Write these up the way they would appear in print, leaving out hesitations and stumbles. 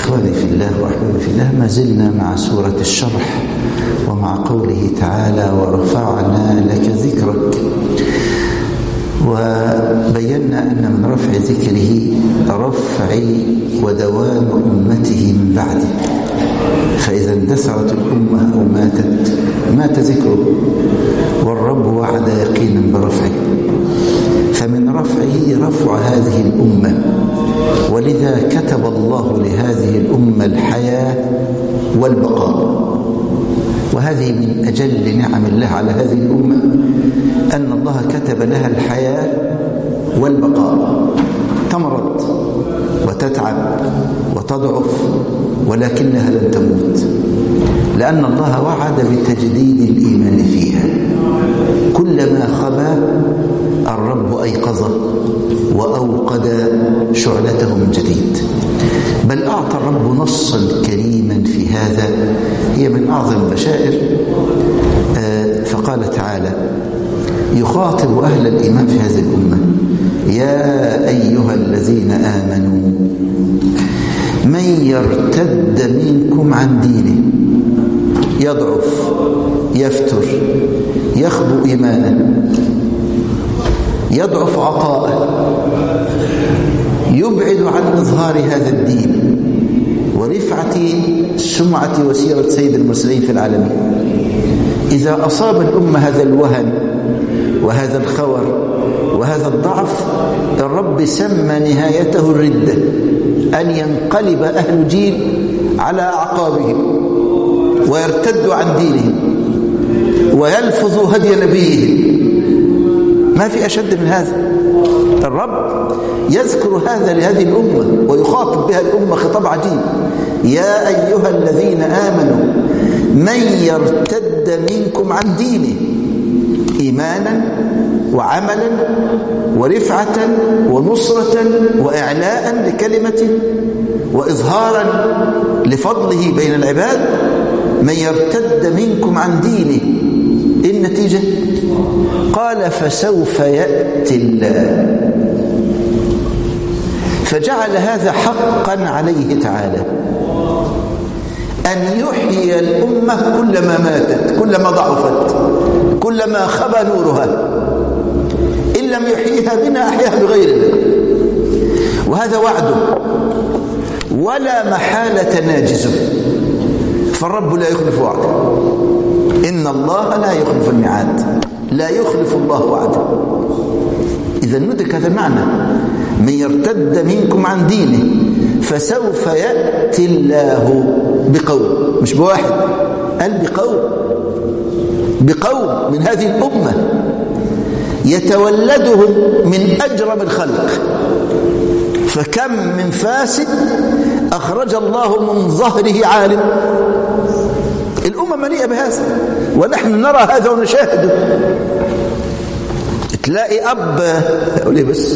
إخواني في الله وأحبابي في الله، ما زلنا مع سورة الشرح ومع قوله تعالى ورفعنا لك ذكرك، وبينا أن من رفع ذكره رفع ودوام أمته من بعده، فإذا اندثرت الأمة أو مات ذكره، والرب وعد يقينا برفعه، فمن رفعه رفع هذه الأمة، ولذا كتب الله لهذه الأمة الحياة والبقاء. وهذه من أجل نعم الله على هذه الأمة، أن الله كتب لها الحياة والبقاء. تمرض وتتعب وتضعف ولكنها لن تموت، لأن الله وعد بتجديد الإيمان فيها. كلما خبا الرب أيقظه وأوقد شعلته من جديد، بل أعطى الرب نصا كريما في هذا، هي من أعظم البشائر. فقال تعالى يخاطب أهل الإيمان في هذه الأمة: يا أيها الذين آمنوا من يرتد منكم عن دينه، يضعف، يفتر، يخبو إيمانا، يضعف عطاءه، يبعد عن إظهار هذا الدين ورفعة سمعة وسيرة سيد المرسلين في العالمين. إذا أصاب الأمة هذا الوهن وهذا الخور وهذا الضعف، الرب سمى نهايته الردة، أن ينقلب أهل جيل على أعقابهم ويرتدوا عن دينهم ويلفظوا هدي نبيهم. ما في أشد من هذا. الرب يذكر هذا لهذه الأمة ويخاطب بها الأمة خطاب عجيب: يا أيها الذين آمنوا من يرتد منكم عن دينه، إيمانا وعملا ورفعة ونصرة وإعلاء لكلمته وإظهارا لفضله بين العباد. من يرتد منكم عن دينه، إيه النتيجة؟ قال فسوف يأتي الله. فجعل هذا حقا عليه تعالى أن يحيي الأمة كلما ماتت، كلما ضعفت، كلما خبى نورها. إن لم يحييها بنا أحياها بغيرنا، وهذا وعده ولا محالة ناجزه، فالرب لا يخلف وعده. إن الله لا يخلف الميعاد، لا يخلف الله وعده. إذا ندرك هذا المعنى: من يرتد منكم عن دينه فسوف يأتي الله بقوم، مش بواحد، قال بقوم من هذه الأمة يتولدهم من أجرم الخلق. فكم من فاسد أخرج الله من ظهره عالم. الأمة مليئة بهذا، ونحن نرى هذا ونشاهده. تلاقي أب أقول إيه بس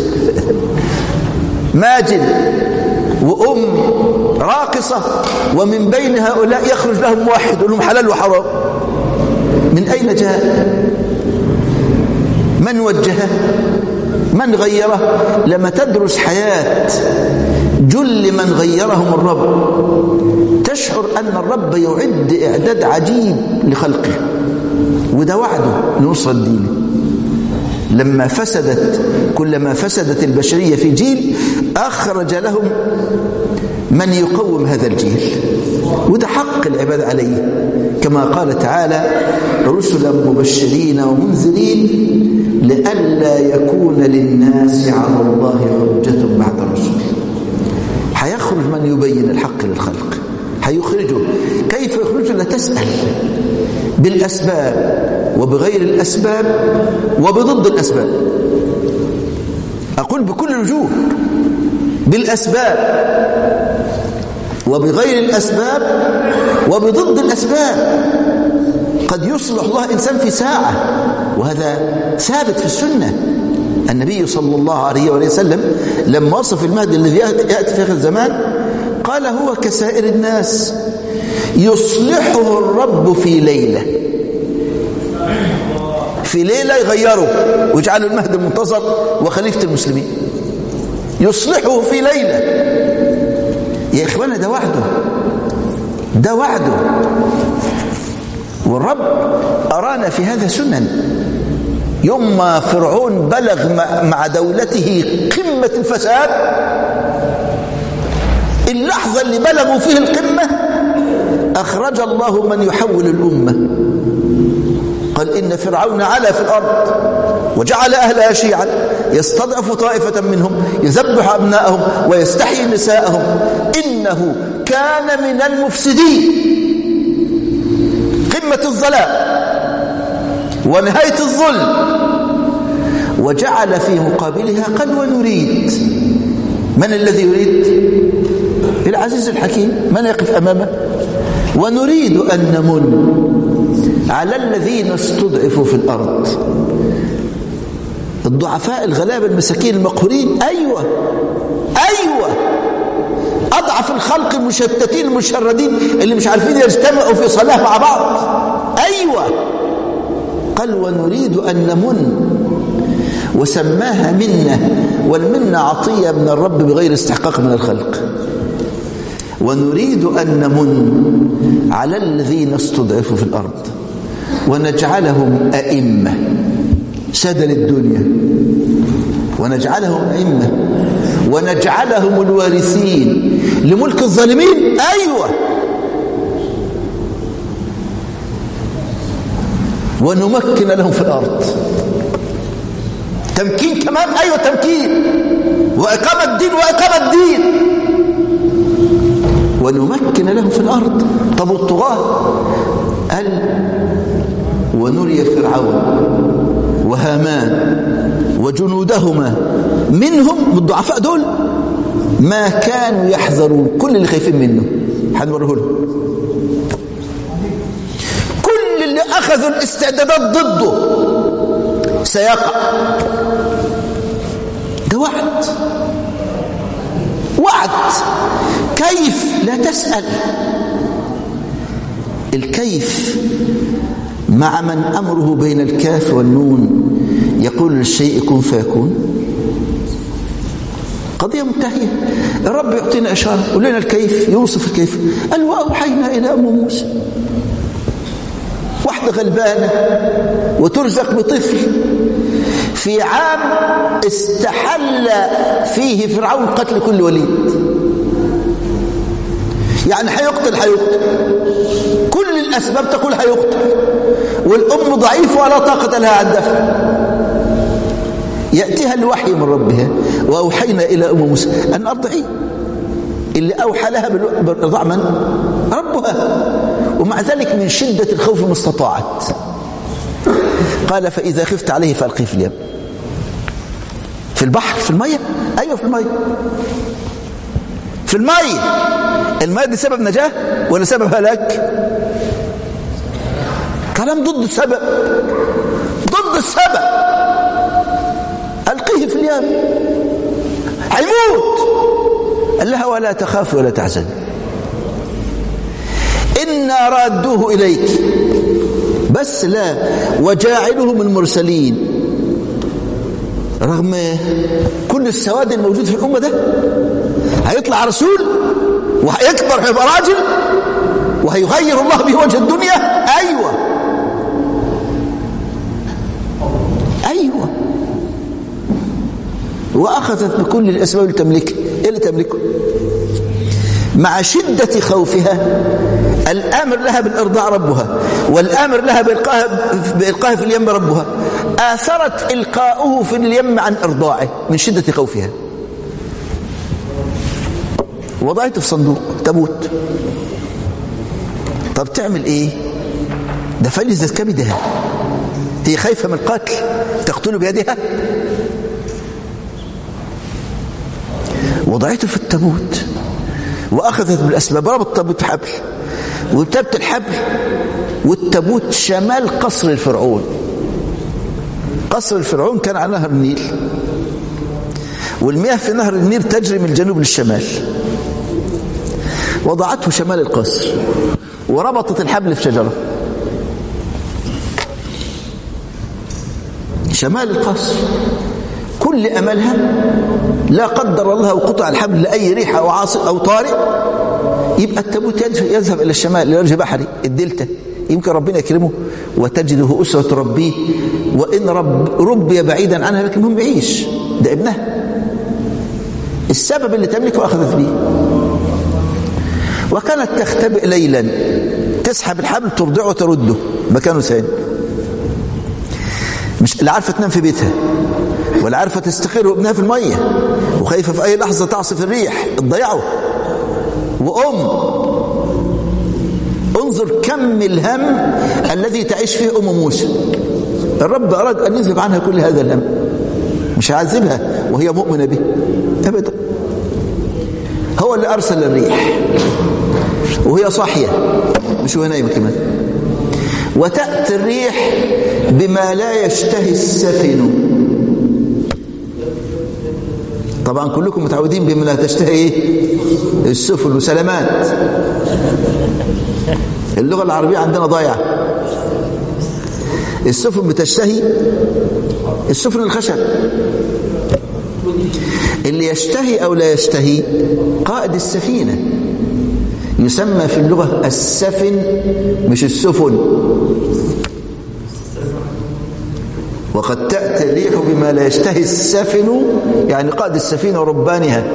ماجد وأم راقصة، ومن بين هؤلاء يخرج لهم واحد يقول لهم حلال وحرام. من أين جاء؟ من وجهه؟ من غيره؟ لما تدرس حياة جل من غيرهم الرب تشعر أن الرب يعد إعداد عجيب لخلقه، وده وعده لنصرة دينه. كلما فسدت البشرية في جيل أخرج لهم من يقوم هذا الجيل، وده حق العباد عليه، كما قال تعالى: رسلا مبشرين ومنذرين لئلا يكون للناس على الله حجة بعد الرسل. هيخرج من يبين الحق للخلق، هيخرجه. كيف يخرجه؟ لا تسأل، بالأسباب وبغير الأسباب وبضد الأسباب. أقول بكل الوجوه، بالأسباب وبغير الأسباب وبضد الأسباب. قد يصلح الله إنسان في ساعة، وهذا ثابت في السنة. النبي صلى الله عليه وسلم لما وصف المهدي الذي يأتي في آخر الزمان قال: هو كسائر الناس يصلحه الرب في ليلة. في ليلة يغيره ويجعله المهدي المنتظر وخليفة المسلمين. يصلحه في ليلة، يا إخوانا ده وعده، ده وعده. والرب أرانا في هذا سنن. يوم ما فرعون بلغ مع دولته قمة الفساد، اللحظة اللي بلغوا فيه القمة أخرج الله من يحول الأمة. قال إن فرعون علا في الأرض وجعل أهلها شيعا يستضعف طائفة منهم يذبح أبناءهم ويستحيي نساءهم إنه كان من المفسدين. قمة الظلام ونهاية الظلم. وجعل في مقابلها قال ونريد. من الذي يريد؟ العزيز الحكيم. من يقف أمامه؟ ونريد أن نمن على الذين استضعفوا في الأرض. الضعفاء الغلابة المساكين المقهورين. أيوة أضعف الخلق المشتتين المشردين اللي مش عارفين يجتمعوا في صلاة مع بعض. أيوة. قال ونريد أن نمن، وسماها منة، والمنة عطية من الرب بغير استحقاق من الخلق. ونريد أن نمن على الذين استضعفوا في الأرض ونجعلهم أئمة، سادة للدنيا، ونجعلهم أئمة ونجعلهم الوارثين لملك الظالمين. أيوة. ونمكن لهم في الأرض. تمكين كمان. أيوة تمكين وإقامة الدين وإقامة الدين. ونمكن لهم في الأرض. طب والطغاة؟ قال ونري فرعون وهامان وجنودهما منهم، من الضعفاء دول، ما كانوا يحذرون. كل اللي خايفين منه هنوريه لهم. كل اللي أخذوا الاستعدادات ضده سيقع. ده وعد. كيف؟ لا تسأل. الكيف مع من أمره بين الكاف والنون يقول للشيء كن فيكون. قضية منتهية. الرب يعطينا إشارة ولنا الكيف، يوصف الكيف. قال وأوحينا إلى أم موسى. واحدة غلبانة وترزق بطفل في عام استحل فيه فرعون قتل كل وليد. يعني هيقتل كل الأسباب تقول هيقتل، والأم ضعيفة ولا طاقة لها عن دفع. يأتيها الوحي من ربها وأوحينا إلى أم موسى أن أرضعيه. اللي أوحى لها بالرضاع من؟ ربها. ومع ذلك من شدة الخوف ما استطاعت. قال فإذا خفت عليه فألقيه في اليم. في البحر؟ في المية؟ أيوة في المية. في المية. المية دي سبب نجاة ولا سبب هلاك؟ كلام ضد السبب. ألقيه في اليم هيموت. قال لها ولا تخاف ولا تحزن إنا رادوه إليك. بس لا وجاعله من المرسلين. رغم كل السواد الموجود في الأمة ده هيطلع رسول وهيكبر هيبقى راجل وهيغير الله به وجه الدنيا. أيوة. وأخذت بكل الأسباب اللي تملكه. إيه اللي تملكه؟ مع شدة خوفها الآمر لها بالإرضاع ربها، والآمر لها بإلقائها في اليم ربها، آثرت إلقاؤه في اليم عن إرضاعه من شدة خوفها. وضعته في صندوق تموت. طب تعمل إيه؟ ده فلذت كبدها. هي خايفة من القتل تقتله بيدها. وضعته في التابوت وأخذت بالأسباب. ربط التابوت بحبل وارتبت الحبل والتابوت شمال قصر الفرعون. قصر الفرعون كان على نهر النيل، والمياه في نهر النيل تجري من الجنوب للشمال. وضعته شمال القصر وربطت الحبل في شجرة شمال القصر. كل أملها لا قدر الله وقطع الحبل لأي ريح أو عاصف أو طارئ، يبقى التابوت يذهب إلى الشمال إلى وجه بحري الدلتا، يمكن ربنا يكرمه وتجده أسرة ربيه، وإن ربي بعيدا عنها لكن هم يعيش، ده ابنها، السبب اللي تملكه أخذت به. وكانت تختبئ ليلا، تسحب الحبل ترضعه ترده مكانه ثاني، مش لا عارفة تنام في بيتها ولا عارفة تستقر ابنها في المية، وخايفة في أي لحظة تعصف الريح تضيعه. انظر كم الهم الذي تعيش فيه أم موسى. الرب أراد أن يذهب عنها كل هذا الهم، مش هيعذبها وهي مؤمنة به أبدا. هو اللي أرسل الريح وهي صاحية مش وهي نايمة كمان. وتأتي الريح بما لا يشتهي السفن. طبعا كلكم متعودين بما لا تشتهي السفن وسلامات. اللغة العربية عندنا ضايعة. السفن بتشتهي السفن الخشب. اللي يشتهي أو لا يشتهي قائد السفينة يسمى في اللغة السفن مش السفن. وقد تأتي الريح بما لا يشتهي السفن، يعني قائد السفينة وربانها.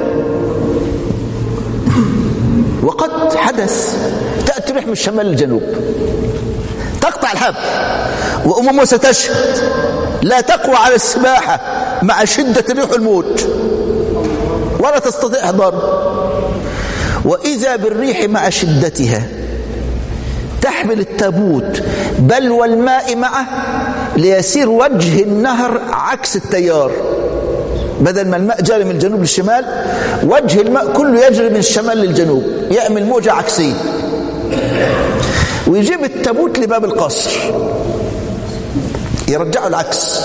وقد حدث تأتي الريح من الشمال للجنوب تقطع الحبل، وأم موسى تشهد لا تقوى على السباحة مع شدة الريح والموج ولا تستطيع إحضاره. وإذا بالريح مع شدتها تحمل التابوت بل والماء معه ليسير وجه النهر عكس التيار. بدل ما الماء جاري من الجنوب للشمال، وجه الماء كله يجري من الشمال للجنوب، يعمل موجة عكسية. ويجيب التابوت لباب القصر يرجعه العكس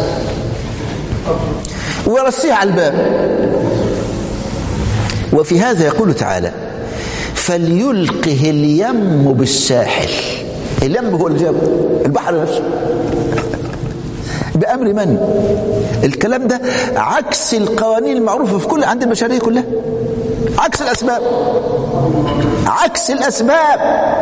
ويرسيه على الباب. وفي هذا يقول تعالى فليلقه اليم بالساحل. اليم هو اللي جابه البحر نفسه بأمر من؟ الكلام ده عكس القوانين المعروفة في كل عند البشرية كلها، عكس الأسباب، عكس الأسباب،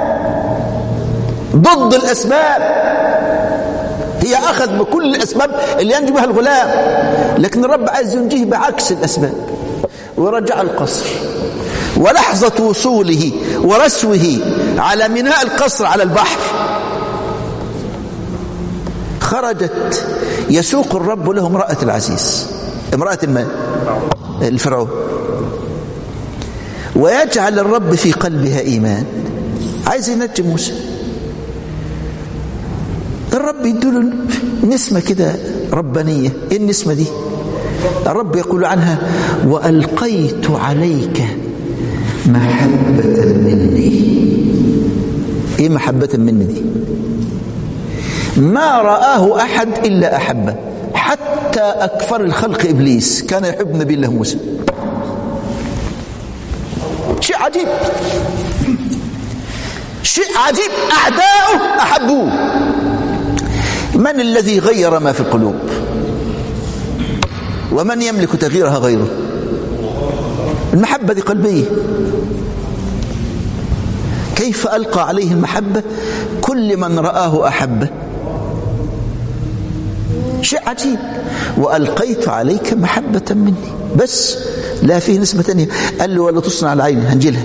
ضد الأسباب. هي أخذ بكل الأسباب اللي ينجو بها الغلام، لكن الرب عايز ينجيه بعكس الأسباب ورجع القصر. ولحظة وصوله ورسوه على ميناء القصر على البحر خرجت يسوق الرب له امرأة العزيز، امرأة الفرعون، ويجعل الرب في قلبها إيمان. عايز ينجي موسى، الرب يدوله نسمة كده ربانية. ايه النسمة دي؟ الرب يقول عنها وألقيت عليك محبة مني. ايه محبة مني دي؟ ما رآه أحد إلا أحبه، حتى أكفر الخلق إبليس كان يحب نبي الله موسى. شيء عجيب، شيء عجيب. أعداؤه أحبوه. من الذي غير ما في القلوب؟ ومن يملك تغييرها غيره؟ المحبة دي قلبية. كيف ألقى عليه المحبة؟ كل من رآه أحبه. شيء عجيب. وألقيت عليك محبة مني، بس لا فيه نسبة تانية. قال له ولا تصنع على عيني، هنجلها.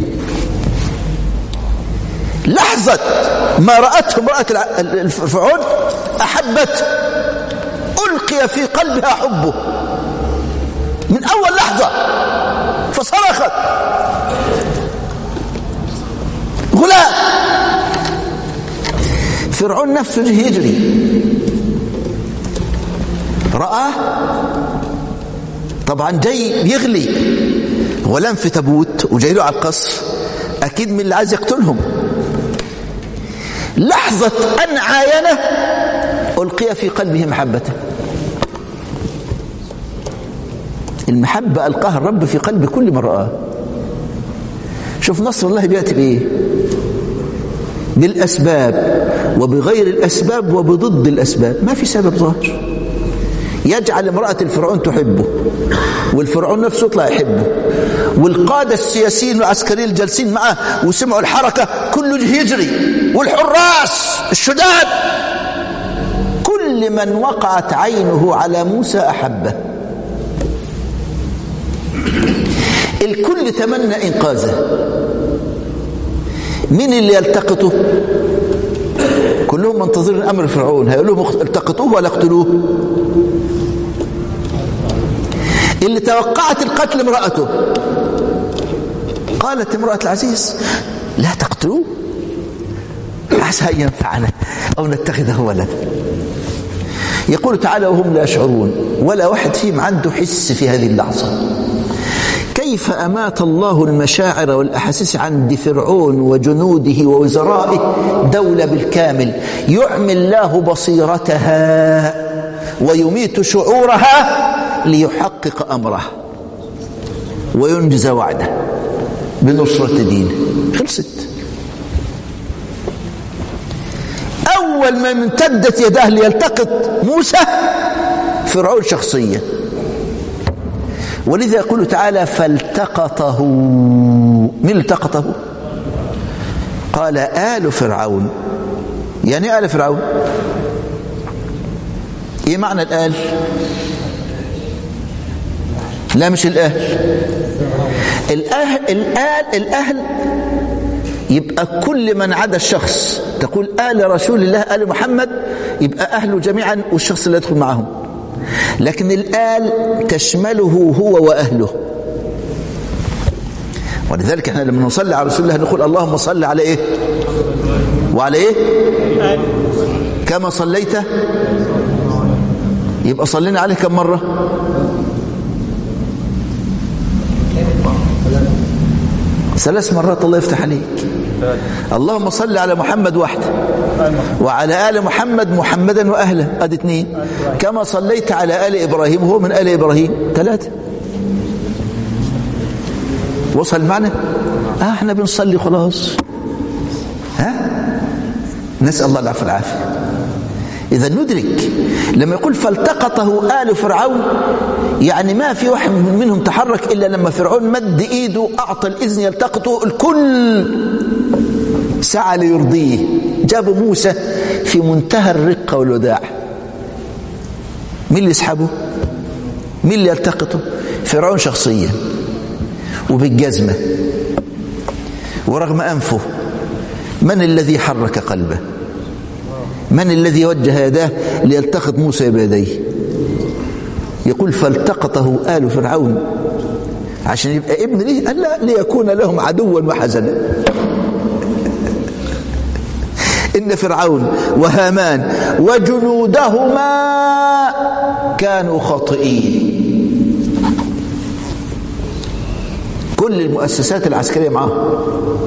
لحظة ما رأته امرأة الفرعون أحبته، ألقي في قلبها حبه من أول لحظة، فصرخت غلام. فرعون نفسه يجري، رآه طبعا جاي يغلي غلام في تابوت وجاي له على القصر، أكيد من اللي عايز يقتلهم. لحظة أن عاينه ألقي في قلبه محبته. المحبة ألقاها الرب في قلب كل من رآه. شوف نصر الله بيأتي بإيه؟ بالأسباب وبغير الأسباب وبضد الأسباب. ما في سبب ظاهر يجعل امرأة الفرعون تحبه، والفرعون نفسه يطلع يحبه، والقادة السياسيين والعسكريين الجالسين معه وسمعوا الحركة كله يجري، والحراس الشداد، كل من وقعت عينه على موسى أحبه. الكل تمنى إنقاذه. مين اللي يلتقطه؟ كلهم منتظرين أمر فرعون، هيقول لهم التقطوه ولا اقتلوه؟ اللي توقعت القتل امرأته، قالت امرأة العزيز لا تقتلوه عسى أن ينفعنا أو نتخذه ولدا. يقول تعالى وهم لا يشعرون، ولا واحد فيهم عنده حس في هذه اللحظة. كيف أمات الله المشاعر والأحاسيس عند فرعون وجنوده ووزرائه دولة بالكامل، يعمي الله بصيرتها ويميت شعورها ليحقق أمره وينجز وعده بنصرة دينه. خلصت. أول ما امتدت يداه ليلتقط موسى فرعون شخصيا، ولذا يقول تعالى فالتقطه. من التقطه؟ قال آل فرعون. يعني آل فرعون ايه معنى الآل؟ لا مش الأهل. الأهل يبقى كل من عدا الشخص. تقول آل رسول الله آل محمد يبقى أهله جميعا والشخص اللي يدخل معهم، لكن الآل تشمله هو وأهله. ولذلك احنا لما نصلي على رسول الله نقول اللهم صل على ايه وعلى ايه كما صليت، يبقى صلينا عليه كم مرة؟ ثلاث مرات. الله يفتح عليك. اللهم صل على محمد وحده، وعلى آل محمد محمدا وأهله، ادي اثنين. كما صليت على آل إبراهيم، هو من آل إبراهيم، ثلاثة. وصل المعنى؟ احنا بنصلي خلاص. نسأل الله العفو والعافية. إذا ندرك لما يقول فالتقطه آل فرعون، يعني ما في واحد منهم تحرك إلا لما فرعون مد إيده أعطى الإذن يلتقطه، الكل سعى ليرضيه. جابوا موسى في منتهى الرقة والوداع. مين اللي يسحبه؟ مين اللي يلتقطه؟ فرعون شخصيا وبالجزمة ورغم أنفه. من الذي حرك قلبه؟ من الذي وجه يداه ليلتقط موسى بيديه؟ يقول فالتقطه آل فرعون عشان يبقى ابن ليه؟ قال لا ليكون لهم عدوا وحزنا. إن فرعون وهامان وجنودهما كانوا خاطئين. كل المؤسسات العسكرية معهم.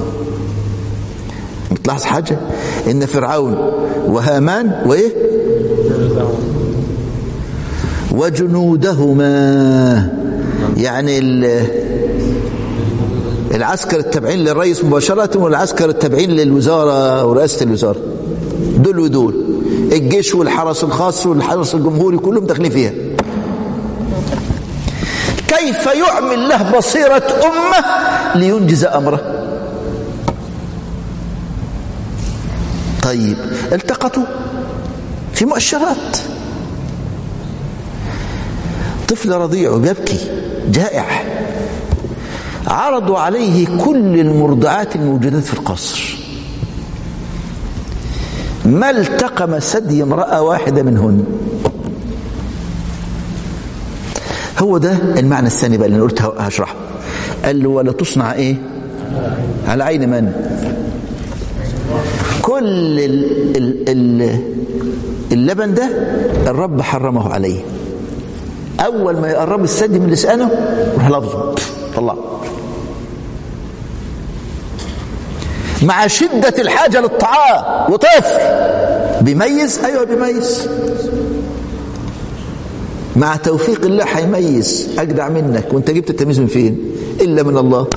تلاحظ حاجة؟ إن فرعون وهامان وإيه؟ وجنودهما، يعني العسكر التابعين للرئيس مباشرة والعسكر التابعين للوزارة ورئاسة الوزارة، دول ودول، الجيش والحرس الخاص والحرس الجمهوري كلهم داخلين فيها. كيف يعمي الله بصيرة أمة لينجز أمره؟ طيب التقطوا في مؤشرات. طفل رضيع يبكي جائع، عرضوا عليه كل المرضعات الموجودات في القصر، ما التقم ثدي امرأة واحدة منهن. هو ده المعنى الثاني بقى اللي قلت هشرحه. قال له ولا تصنع ايه على عين من؟ كل اللبن ده الرب حرمه عليه. اول ما يقرب الثدي من لسانه يروح لفظه طلع. مع شدة الحاجة للطعام وطفل بيميز، ايوه بيميز، مع توفيق الله هيميز اجدع منك. وانت جبت التمييز من فين؟ الا من الله.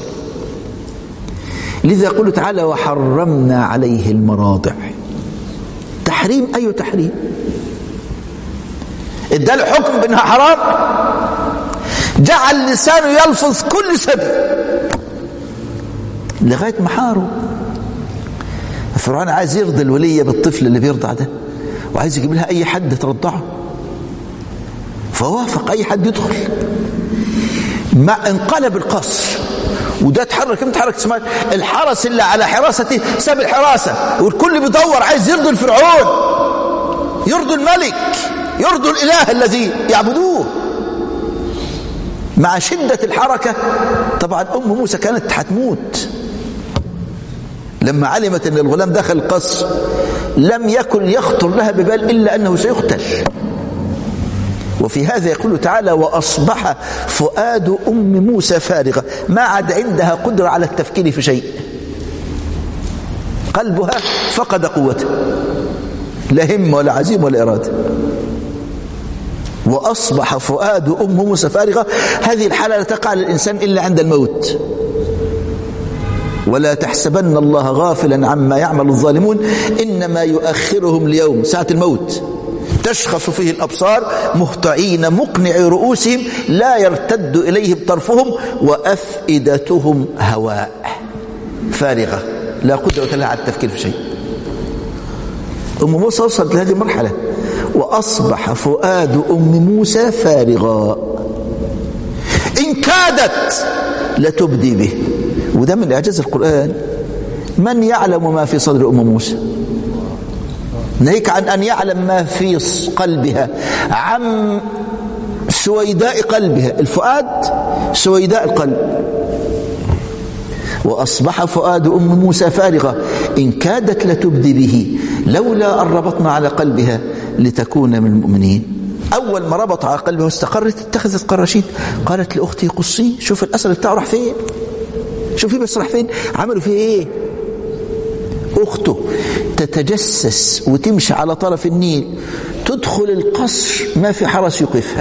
لذا يقول تعالى وحرمنا عليه المراضع. تحريم، ايوه تحريم. اداله حكم بانها حرام، جعل لسانه يلفظ كل سبب لغايه ما حاره. فرعون عايز يرضي الوليه بالطفل اللي بيرضع ده، وعايز يجيب لها اي حد ترضعه، فوافق اي حد يدخل. ما انقلب القصر، وده اتحرك اسماعيل. الحرس اللي على حراسته ساب الحراسه، والكل بيدور عايز يرضي الفرعون، يرضي الملك، يرضي الاله الذي يعبدوه. مع شده الحركه طبعا ام موسى كانت هتموت لما علمت ان الغلام دخل القصر. لم يكن يخطر لها ببال الا انه سيقتل. وفي هذا يقول تعالى: وأصبح فؤاد أم موسى فارغة، ما عاد عندها قدرة على التفكير في شيء، قلبها فقد قوته، لا هم ولا عزيم ولا إرادة. وأصبح فؤاد أم موسى فارغة. هذه الحالة لا تقع للإنسان إلا عند الموت. ولا تحسبن الله غافلا عما يعمل الظالمون إنما يؤخرهم ليوم، ساعة الموت، تشخص فيه الأبصار مهطعين مقنعي رؤوسهم لا يرتد إليهم طرفهم وأفئدتهم هواء، فارغة لا قدرة لها على التفكير في شيء. أم موسى وصلت لهذه المرحلة. وأصبح فؤاد أم موسى فارغا إن كادت لتبدي به. وده من إعجاز القرآن. من يعلم ما في صدر أم موسى؟ ناهيك عن أن يعلم ما في قلبها، عن سويداء قلبها. الفؤاد سويداء القلب. وأصبح فؤاد أم موسى فارغة إن كادت لتبدي به لولا أن ربطنا على قلبها لتكون من المؤمنين. أول ما ربط على قلبها واستقرت اتخذت قراشين. قالت لأختي قصي، شوف الأثر بتاعه راح فين، شوفي بس راح فين، عملوا فيه ايه. أخته تتجسس وتمشي على طرف النيل، تدخل القصر ما في حرس يوقفها،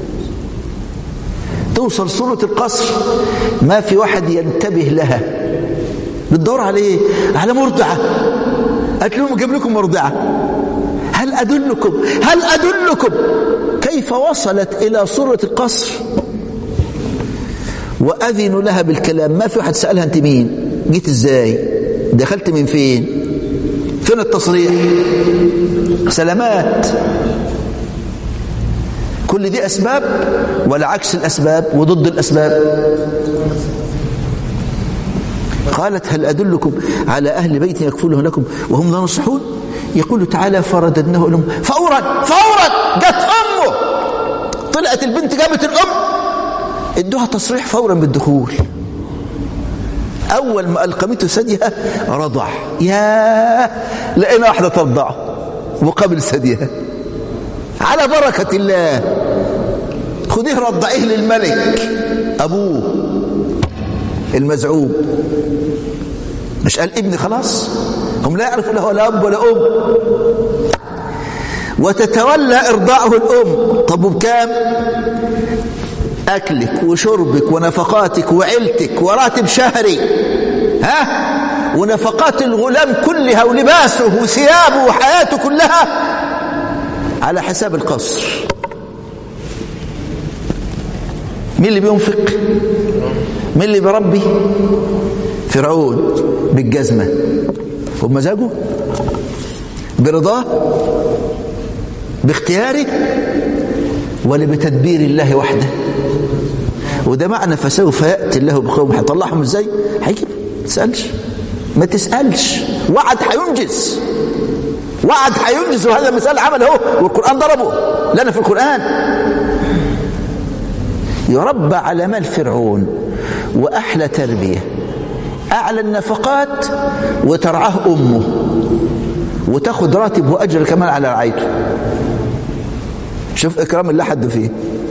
توصل صورة القصر ما في واحد ينتبه لها. بتدور على ايه؟ على مرضعة. قالت لهم اجيب لكم مرضعة. هل أدلكم كيف وصلت إلى صورة القصر؟ وأذنوا لها بالكلام. ما في واحد سألها أنت مين؟ جيت إزاي؟ دخلت من فين؟ فين التصريح؟ سلامات. كل دي أسباب ولا عكس الأسباب وضد الأسباب؟ قالت هل أدلكم على أهل بيت يكفله لكم وهم لا ينصحون؟ يقول تعالى فرددناه لهم فورا جت أمه، طلعت البنت جابت الأم، ادوها تصريح فورا بالدخول. أول ما ألقمته ثديها رضع. يا لقينا واحدة ترضعه وقبل ثديها على بركة الله. خذيه رضعيه للملك أبوه المزعوم. مش قال ابني خلاص؟ هم لا يعرفوا له لا أب ولا أم. وتتولى إرضاعه الأم. طب وبكام؟ أكلك وشربك ونفقاتك وعيلتك وراتب شهري، ونفقات الغلام كلها ولباسه وثيابه وحياته كلها على حساب القصر. مين اللي بينفق؟ مين اللي بربي؟ فرعون بالجزمة وبمزاجه، برضاه، باختياره، ولا بتدبير الله وحده. وده معنى فسوف يأتي الله بقوم. هيطلعهم ازاي؟ هيجيب. ما تسألش. وعد هينجز، وهذا مثال عمل اهو، والقرآن ضربه لنا في القرآن. يربى على مال فرعون وأحلى تربية، أعلى النفقات، وترعاه أمه وتاخد راتب وأجر كمان على رعايته. شوف إكرام الله حد فيه.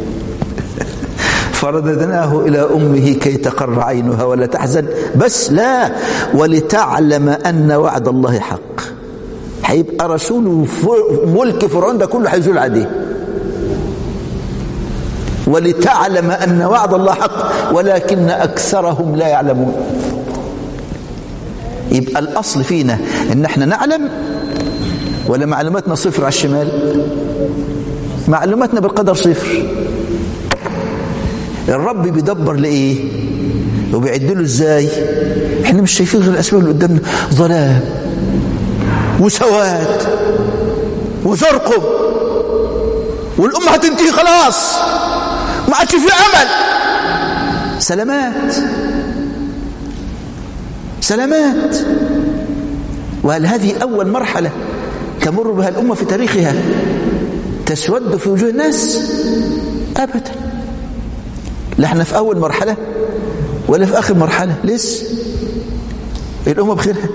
فرددناه إلى أمه كي تقر عينها ولا تحزن، بس لا، ولتعلم أن وعد الله حق. هيبقى رسول ملك فرعون ده كله هيزول عليه. ولتعلم أن وعد الله حق ولكن أكثرهم لا يعلمون. يبقى الأصل فينا إن احنا نعلم، ولا معلوماتنا صفر على الشمال؟ معلوماتنا بالقدر صفر. الرب بيدبر لإيه وبيعدله إزاي؟ إحنا مش شايفين غير الأسباب اللي قدامنا، ظلام وسواد وزرقم، والأمة هتنتهي خلاص، ما عادش في أمل. سلامات سلامات. وهل هذه أول مرحلة تمر بها الأمة في تاريخها تسود في وجوه الناس؟ أبدا. لا احنا في أول مرحلة ولا في آخر مرحلة، لسه الأمة بخيرها.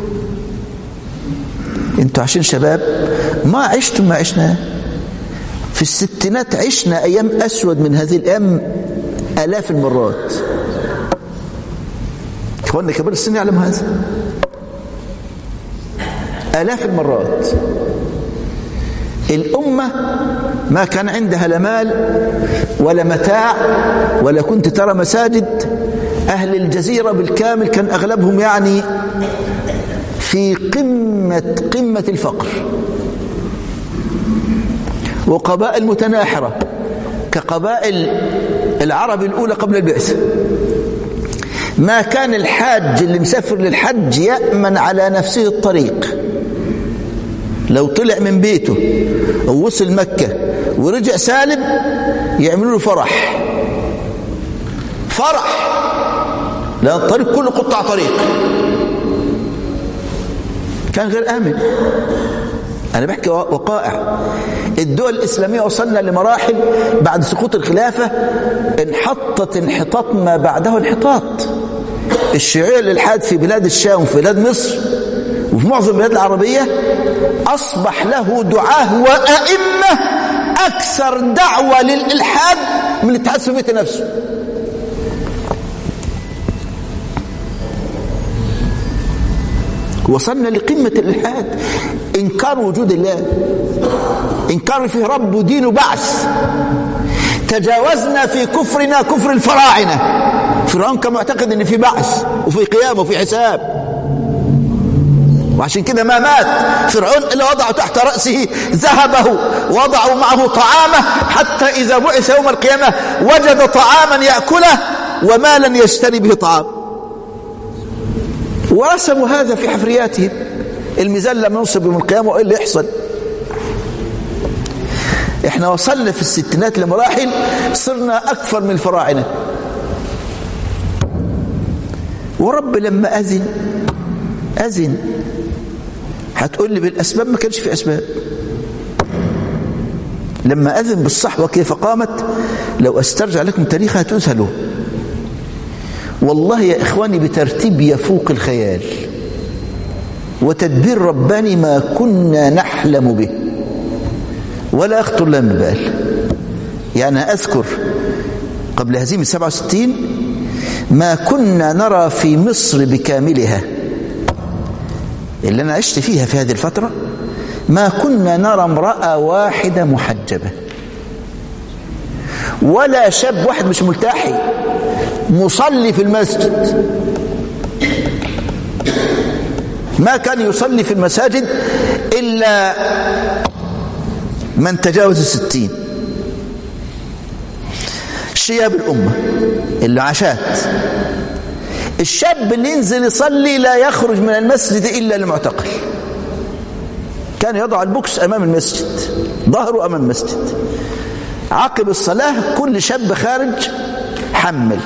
انتوا عشان شباب ما عشتم ما عشنا. في الستينات عشنا أيام أسود من هذه الأيام آلاف المرات. إخواننا كبار السن يعلم هذا، آلاف المرات. الأمة ما كان عندها لا مال ولا متاع ولا كنت ترى مساجد. أهل الجزيرة بالكامل كان أغلبهم يعني في قمة الفقر، وقبائل متناحرة كقبائل العرب الأولى قبل البعثة. ما كان الحاج اللي مسافر للحج يأمن على نفسه الطريق. لو طلع من بيته ووصل مكة ورجع سالم يعملوا له فرح، لأن الطريق كله قطع طريق، كان غير آمن. أنا بحكي وقائع. الدول الإسلامية وصلنا لمراحل بعد سقوط الخلافة انحطت انحطاط ما بعده انحطاط. الشيوعية الإلحاد في بلاد الشام وفي بلاد مصر وفي معظم البلاد العربية أصبح له دعاة وأئمة أكثر دعوة للإلحاد من الاتحاد السوفيتي نفسه. وصلنا لقمة الإلحاد، إنكار وجود الله، إنكار فيه رب ودين وبعث. تجاوزنا في كفرنا كفر الفراعنة. فرعون كان معتقد ان في بعث وفي قيامة وفي حساب، وعشان كده ما مات فرعون إلا وضعوا تحت رأسه ذهبه، وضعوا معه طعامه، حتى إذا بعث يوم القيامة وجد طعاما يأكله ومالا يشتري به طعام. ورسموا هذا في حفرياتهم. الميزان لما ينصب يوم القيامة وإيه اللي يحصل. احنا وصلنا في الستينات لمراحل صرنا أكثر من الفراعنة. ورب لما أذن هتقول لي بالأسباب، ما كانش في أسباب. لما أذن بالصحوة كيف قامت، لو أسترجع لكم تاريخها تذهلوا والله يا إخواني، بترتيب يفوق الخيال وتدبير رباني ما كنا نحلم به ولا يخطر لنا ببال. يعني أذكر قبل هزيمة 67 ما كنا نرى في مصر بكاملها اللي أنا عشت فيها في هذه الفترة، ما كنا نرى امرأة واحدة محجبة ولا شاب واحد مش ملتحي مصلي في المسجد. ما كان يصلي في المساجد إلا من تجاوز 60. شياب الأمة اللي عاشات. الشاب اللي ينزل يصلي لا يخرج من المسجد إلا لمعتقل. كان يضع البوكس أمام المسجد، ظهره أمام المسجد. عقب الصلاة كل شاب خارج حمل،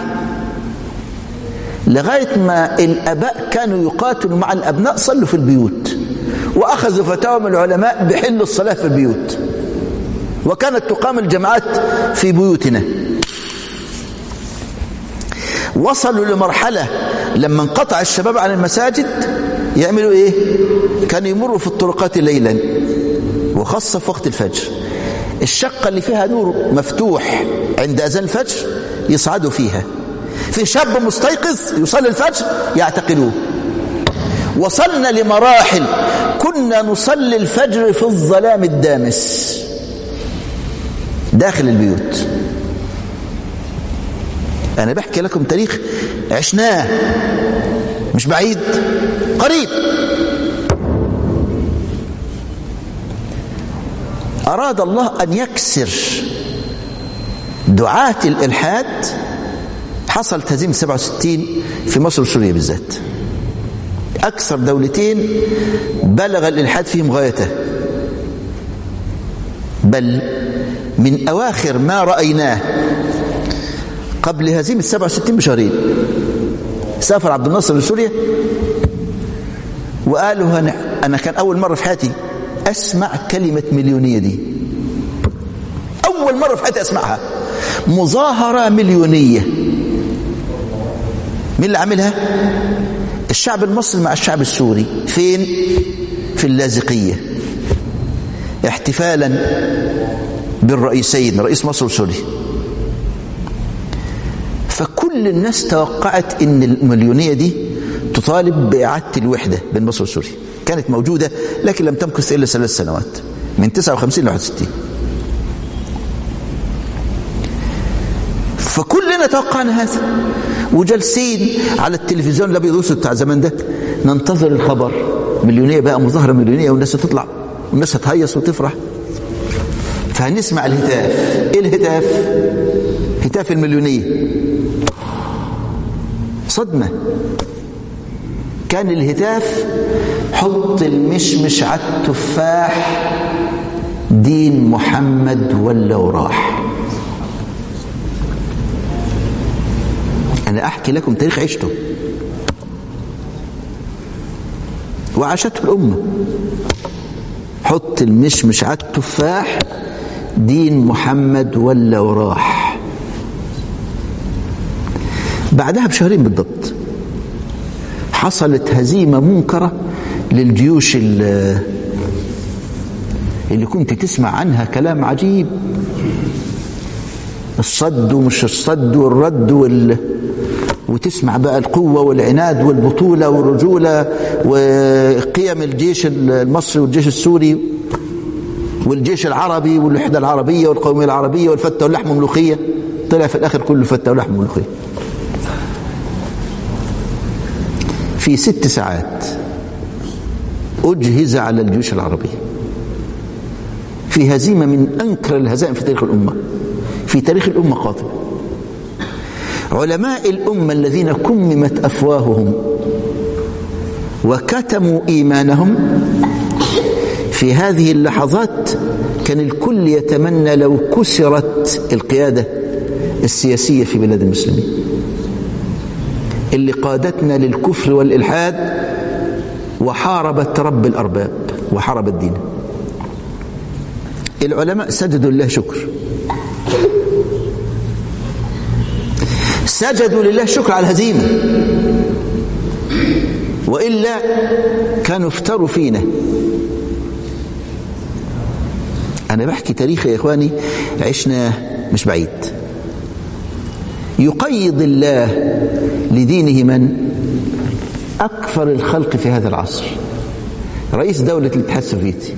لغاية ما الأباء كانوا يقاتلوا مع الأبناء صلوا في البيوت، وأخذوا فتاوى من العلماء بحل الصلاة في البيوت، وكانت تقام الجماعات في بيوتنا. وصلوا لمرحلة لما انقطع الشباب عن المساجد يعملوا ايه؟ كانوا يمروا في الطرقات ليلا، وخاصة في وقت الفجر، الشقة اللي فيها نور مفتوح عند أذان الفجر يصعدوا فيها. في شاب مستيقظ يصلي الفجر يعتقلوه. وصلنا لمراحل كنا نصلي الفجر في الظلام الدامس داخل البيوت. أنا بحكي لكم تاريخ عشناه، مش بعيد، قريب. أراد الله أن يكسر دعاة الإلحاد. حصلت هزيمة 67 في مصر وسوريا بالذات، أكثر دولتين بلغ الإلحاد فيهم غايته، بل من أواخر ما رأيناه قبل هزيمة 67 بشهرين سافر عبد الناصر لسوريا وقالوا أنا كان أول مرة في حياتي أسمع كلمة مليونية دي، أول مرة في حياتي أسمعها، مظاهرة مليونية. مين اللي عاملها؟ الشعب المصري مع الشعب السوري. فين؟ في اللاذقية، احتفالا بالرئيسين، رئيس مصر وسوريا. فكل الناس توقعت ان المليونية دي تطالب بإعادة الوحدة بين مصر وسوريا، كانت موجودة لكن لم تمكث إلا 3 سنوات من 59 ل 61. فكلنا توقعنا هذا، وجالسين على التلفزيون الابيض والاسود بتاع زمان ده ننتظر الخبر، مليونية بقى، مظاهرة مليونية، والناس تطلع والناس هتهيص وتفرح. فهنسمع الهتاف. ايه الهتاف؟ هتاف المليونية. صدمة. كان الهتاف حط المشمش على التفاح، دين محمد ولا وراح. أنا أحكي لكم تاريخ عشته وعاشته الأمة. حط المشمش على التفاح، دين محمد ولا وراح. بعدها بشهرين بالضبط حصلت هزيمة منكرة للجيوش اللي كنت تسمع عنها كلام عجيب، الصد ومش الصد والرد وتسمع بقى القوة والعناد والبطولة والرجولة وقيم الجيش المصري والجيش السوري والجيش العربي والوحدة العربية والقومية العربية والفتة واللحم والملوخية. طلع في الآخر كله فتة ولحم وملوخية. في 6 ساعات أجهز على الجيوش العربية في هزيمة من أنكر الهزائم في تاريخ الأمة، في تاريخ الأمة قاطبة. علماء الأمة الذين كممت أفواههم وكتموا إيمانهم في هذه اللحظات كان الكل يتمنى لو كسرت القيادة السياسية في بلاد المسلمين اللي قادتنا للكفر والإلحاد وحاربت رب الأرباب وحاربت دينه. العلماء سجدوا لله شكر، سجدوا لله شكر على الهزيمة، وإلا كانوا افتروا فينا. أنا بحكي تاريخ يا إخواني عشنا مش بعيد. يقيض الله لدينه من أكثر الخلق في هذا العصر، رئيس دولة الاتحاد السوفيتي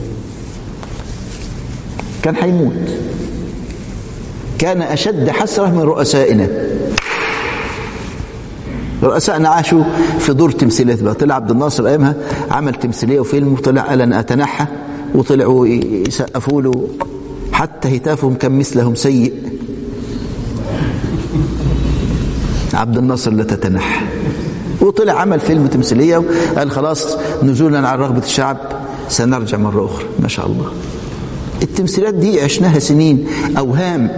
كان حيموت، كان أشد حسرة من رؤسائنا. رؤسائنا عاشوا في دور تمثيليات بقى. طلع عبد الناصر أيامها عمل تمثيلية وفيلم، وطلع قال أنا أتنحى، وطلعوا يسقفوا له، حتى هتافهم كان مثلهم سيء. عبد الناصر لا تتنحى، وطلع عمل فيلم تمثيلية وقال خلاص نزولا عن رغبة الشعب سنرجع مرة أخرى. ما شاء الله. التمثيلات دي عشناها سنين أوهام،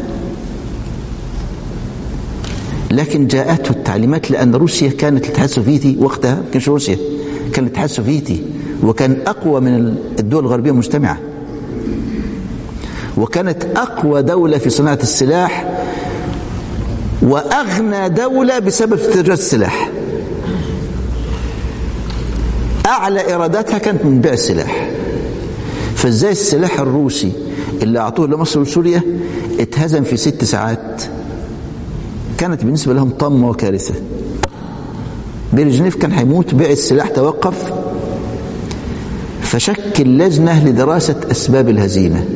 لكن جاءته التعليمات، لأن روسيا كانت الاتحاد السوفيتي وقتها، ما كانش روسيا، كان الاتحاد السوفيتي، وكان أقوى من الدول الغربية المجتمعة، وكانت أقوى دولة في صناعة السلاح، وأغنى دولة بسبب تجارة السلاح. أعلى إيراداتها كانت من بيع السلاح. فإزاي السلاح الروسي اللي أعطوه لمصر وسوريا اتهزم في 6 ساعات؟ كانت بالنسبة لهم طامة وكارثة. بريجنيف كان هيموت، بيع السلاح توقف، فشكل لجنة لدراسة أسباب الهزيمة،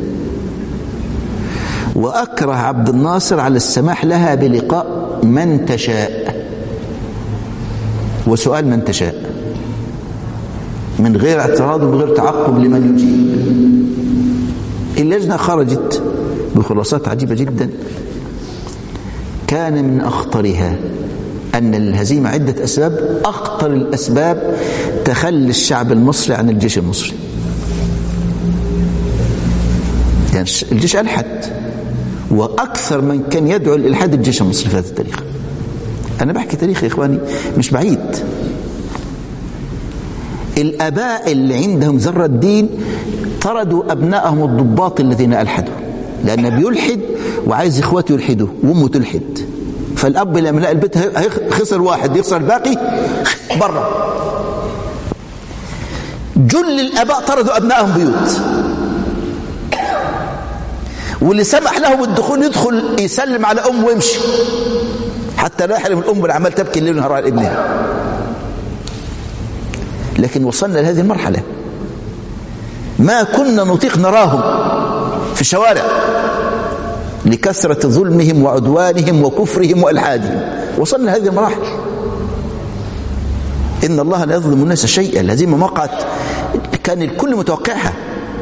وأكره عبد الناصر على السماح لها بلقاء من تشاء وسؤال من تشاء من غير اعتراض ومن غير تعقب لمن يجيب. اللجنة خرجت بخلاصات عجيبة جدا. كان من أخطرها أن الهزيمة عدة أسباب، أخطر الأسباب تخلي الشعب المصري عن الجيش المصري. يعني الجيش ألحد، وأكثر من كان يدعو الإلحاد الجيش المصري في هذا التاريخ. أنا بحكي تاريخ يا إخواني مش بعيد. الآباء اللي عندهم ذرة دين طردوا أبنائهم الضباط الذين ألحدوا، لأنه بيلحد وعايز إخواته يلحدوا وأمه تلحد، فالأب لما لقى البيت خسر واحد يخسر الباقي برا. جل الآباء طردوا أبنائهم بيوت، واللي سمح له بالدخول يدخل يسلم على أمه ويمشي، حتى لا يحرم الأم اللي عمال تبكي الليل ونهار على ابنها. لكن وصلنا لهذه المرحلة ما كنا نطيق نراهم في الشوارع لكثرة ظلمهم وعدوانهم وكفرهم وإلحادهم. وصلنا لهذه المراحل. إن الله لا يظلم الناس شيئا. الهزيمة وقعت كان الكل متوقعها.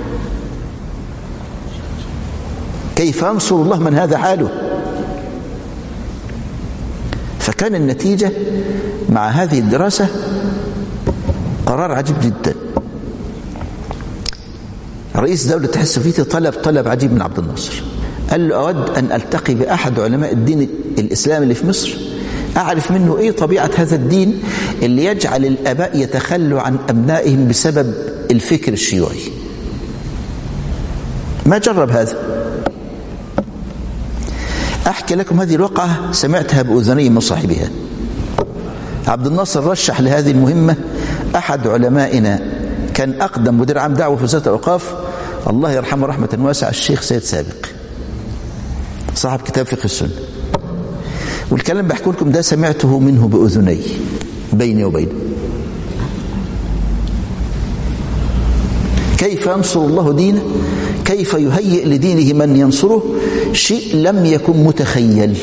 كيف ينصر الله من هذا حاله؟ فكان النتيجة مع هذه الدراسة قرار عجيب جدا. رئيس دولة الاتحاد السوفيتي طلب عجيب من عبد الناصر، قال له أود أن ألتقي بأحد علماء الدين الإسلامي اللي في مصر، أعرف منه إيه طبيعة هذا الدين اللي يجعل الآباء يتخلوا عن أبنائهم بسبب الفكر الشيوعي. ما جرب هذا. أحكي لكم هذه الواقعة سمعتها بأذني من صاحبها. عبد الناصر رشح لهذه المهمة أحد علمائنا، كان أقدم مدير عام دعوة في وزارة الأوقاف، الله يرحمه رحمة واسعة، الشيخ سيد سابق، صاحب كتاب فقه السنة. والكلام بحكي لكم ده سمعته منه بأذني بيني وبينه. كيف ينصر الله دينه، كيف يهيئ لدينه من ينصره، شيء لم يكن متخيل.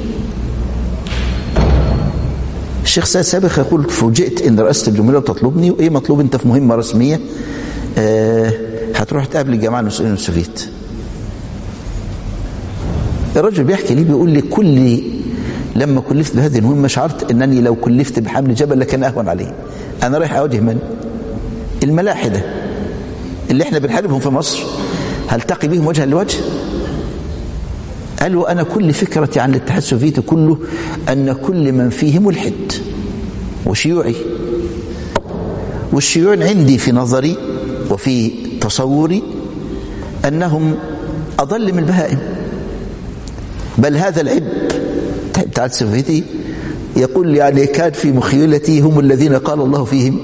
الشيخ سيد سابق يقول فوجئت ان رئاسة الجمهورية بتطلبني، وايه مطلوب انت في مهمة رسمية، هتروح تقابل الجماعة المسؤولين السوفيت. الرجل بيحكي لي بيقول لي لما كلفت بهذه المهمة شعرت انني لو كلفت بحمل جبل لكان اهون علي. انا رايح اواجه من الملاحدة اللي احنا بنحاربهم في مصر، هلتقي بهم وجها لوجه. قالوا أنا كل فكرتي عن الاتحاد السوفيتي كله أن كل من فيه ملحد وشيوعي، والشيوعيين عندي في نظري وفي تصوري أنهم أضل من البهائم. بل هذا العب الاتحاد السوفيتي يقول يعني كان في مخيلتي هم الذين قال الله فيهم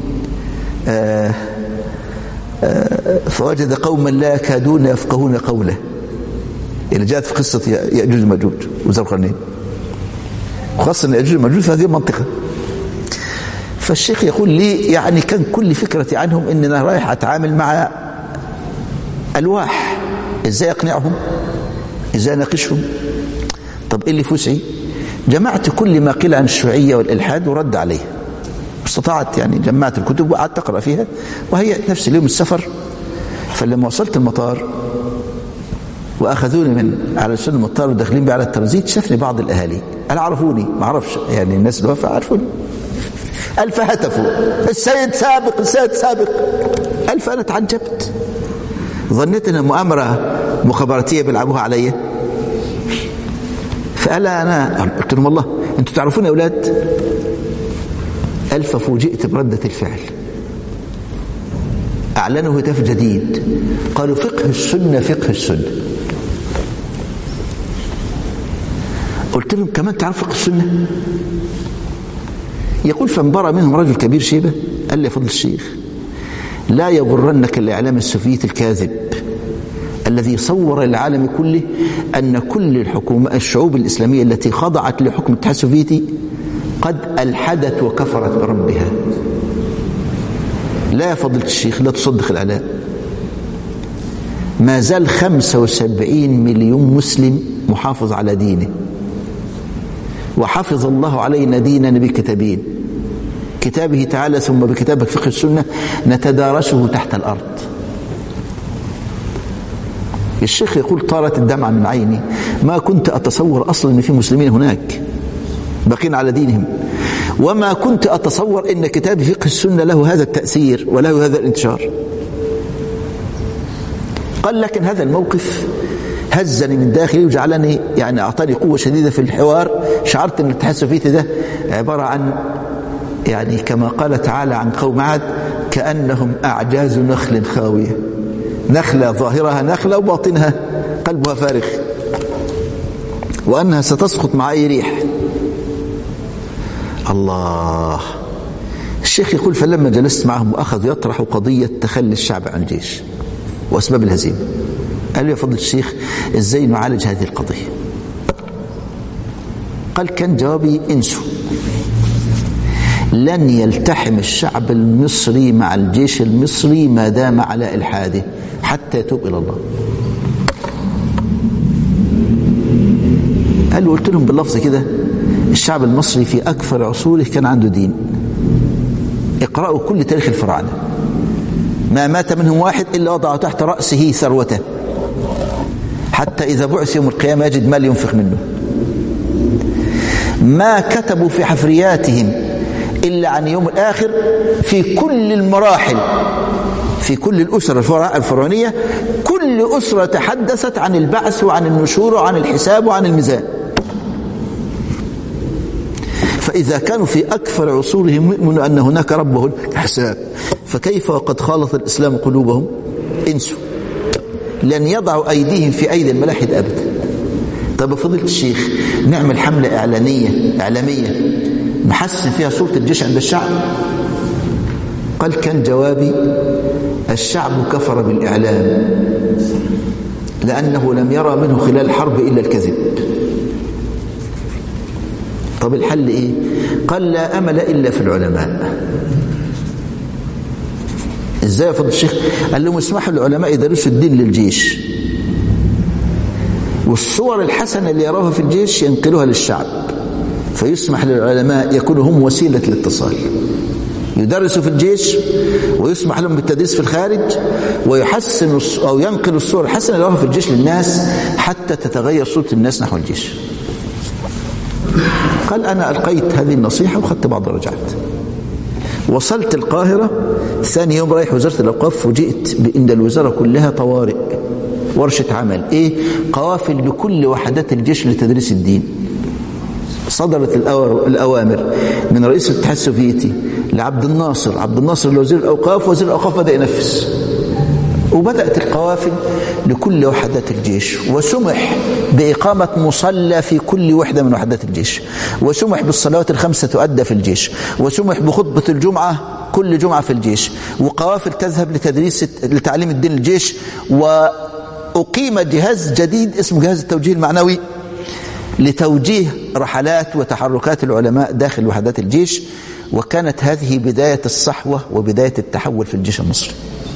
فوجد قوما لا يكادون يفقهون قوله، اللي جاءت في قصة يأجوج ومأجوج وذو القرنين، وخاصة يأجوج ومأجوج في هذه المنطقة. فالشيخ يقول لي يعني كان كل فكرتي عنهم إن أنا رايح أتعامل مع ألواح، إزاي أقنعهم، إزاي أناقشهم. طب إيه اللي في وسعي؟ جمعت كل ما قيل عن الشيوعية والإلحاد ورد عليه. استطعت يعني جمعت الكتب وقعدت أقرأ فيها، وهيأت نفسي اليوم السفر. فلما وصلت المطار واخذوني من على سن المطار وداخلين بي على الترانزيت، شافني بعض الاهالي، انا عرفوني ما اعرفش يعني الناس اللي واقفه عرفوني، الف هتفوا السيد سابق السيد سابق، الف. انا تعجبت، ظنيت ان مؤامره مخابراتيه بيلعبوها عليا. فقال انا قلت لهم والله انتوا تعرفون يا اولاد؟ الف فوجئت برده الفعل. اعلنوا هتاف جديد، قالوا فقه السنه فقه السنه. قلت لهم كمان تعرف فقه السنة؟ يقول فانبرى منهم رجل كبير شيبة، قال لي يا فضل الشيخ لا يغرنك الإعلام السوفيتي الكاذب الذي صور العالم كله أن كل الشعوب الإسلامية التي خضعت لحكم الاتحاد السوفيتي قد ألحدت وكفرت بربها. لا يا فضل الشيخ لا تصدق الإعلام. ما زال 75 مليون مسلم محافظ على دينه، وحفظ الله علينا ديننا بكتابين، كتابه تعالى ثم بكتابك فقه السنة نتدارسه تحت الأرض. الشيخ يقول طارت الدمعة من عيني، ما كنت أتصور أصلا أن في مسلمين هناك باقين على دينهم، وما كنت أتصور أن كتاب فقه السنة له هذا التأثير وله هذا الانتشار. قال لكن هذا الموقف هزني من داخلي وجعلني يعني أعطاني قوة شديدة في الحوار. شعرت أن الاتحاد السوفيتي ده عبارة عن يعني كما قال تعالى عن قوم عاد كأنهم أعجاز نخل خاوية، نخلة ظاهرها نخلة وباطنها قلبها فارغ، وأنها ستسقط مع أي ريح. الله. الشيخ يقول فلما جلست معهم وأخذ يطرح قضية تخلي الشعب عن الجيش وأسباب الهزيمة، قال لي يا فضل الشيخ إزاي نعالج هذه القضية؟ قال كان جوابي انسوا، لن يلتحم الشعب المصري مع الجيش المصري ما دام على إلحاده حتى يتوب إلى الله. قال قلت لهم باللفظ كده الشعب المصري في أكثر عصوره كان عنده دين. اقرأوا كل تاريخ الفراعنة، ما مات منهم واحد إلا وضعوا تحت رأسه ثروته حتى إذا بعث يوم القيامة يجد مال ينفق منه. ما كتبوا في حفرياتهم إلا عن يوم الآخر في كل المراحل، في كل الأسر الفرعونية كل أسرة تحدثت عن البعث وعن النشور وعن الحساب وعن الميزان. فإذا كانوا في أكثر عصورهم يؤمنوا أن هناك ربه الحساب، فكيف وقد خالط الإسلام قلوبهم؟ انسوا، لن يضعوا أيديهم في أيدي الملاحد أبدا. طب فضيلة الشيخ نعمل حملة إعلامية نحسن فيها صورة الجيش عند الشعب؟ قال كان جوابي الشعب كفر بالإعلام لأنه لم يرى منه خلال الحرب إلا الكذب. طب الحل إيه؟ قال لا أمل إلا في العلماء. إزاي يا فضل الشيخ؟ قال لهم اسمحوا العلماء يدرسوا الدين للجيش، والصور الحسنة اللي يراها في الجيش ينقلوها للشعب، فيسمح للعلماء يكونوا هم وسيلة الاتصال، يدرسوا في الجيش ويسمح لهم بالتدريس في الخارج، ويحسن أو ينقل الصور الحسنة اللي يراها في الجيش للناس حتى تتغير صورة الناس نحو الجيش. قال أنا ألقيت هذه النصيحة وخدت بعض ورجعت. وصلت القاهرة ثاني يوم رايح وزارة الأوقاف، فوجئت بأن الوزارة كلها طوارئ، ورشة عمل إيه؟ قوافل لكل وحدات الجيش لتدريس الدين. صدرت الأوامر من رئيس الاتحاد السوفيتي لعبد الناصر لوزير الأوقاف، وزير الأوقاف بدأ ينفذ، وبدأت القوافل لكل وحدات الجيش، وسمح بإقامة مصلى في كل وحدة من وحدات الجيش، وسمح بالصلوات الخمسة تؤدى في الجيش، وسمح بخطبة الجمعة كل جمعة في الجيش، وقوافل تذهب لتعليم الدين الجيش. وأقيم جهاز جديد اسمه جهاز التوجيه المعنوي لتوجيه رحلات وتحركات العلماء داخل وحدات الجيش. وكانت هذه بداية الصحوة وبداية التحول في الجيش المصري.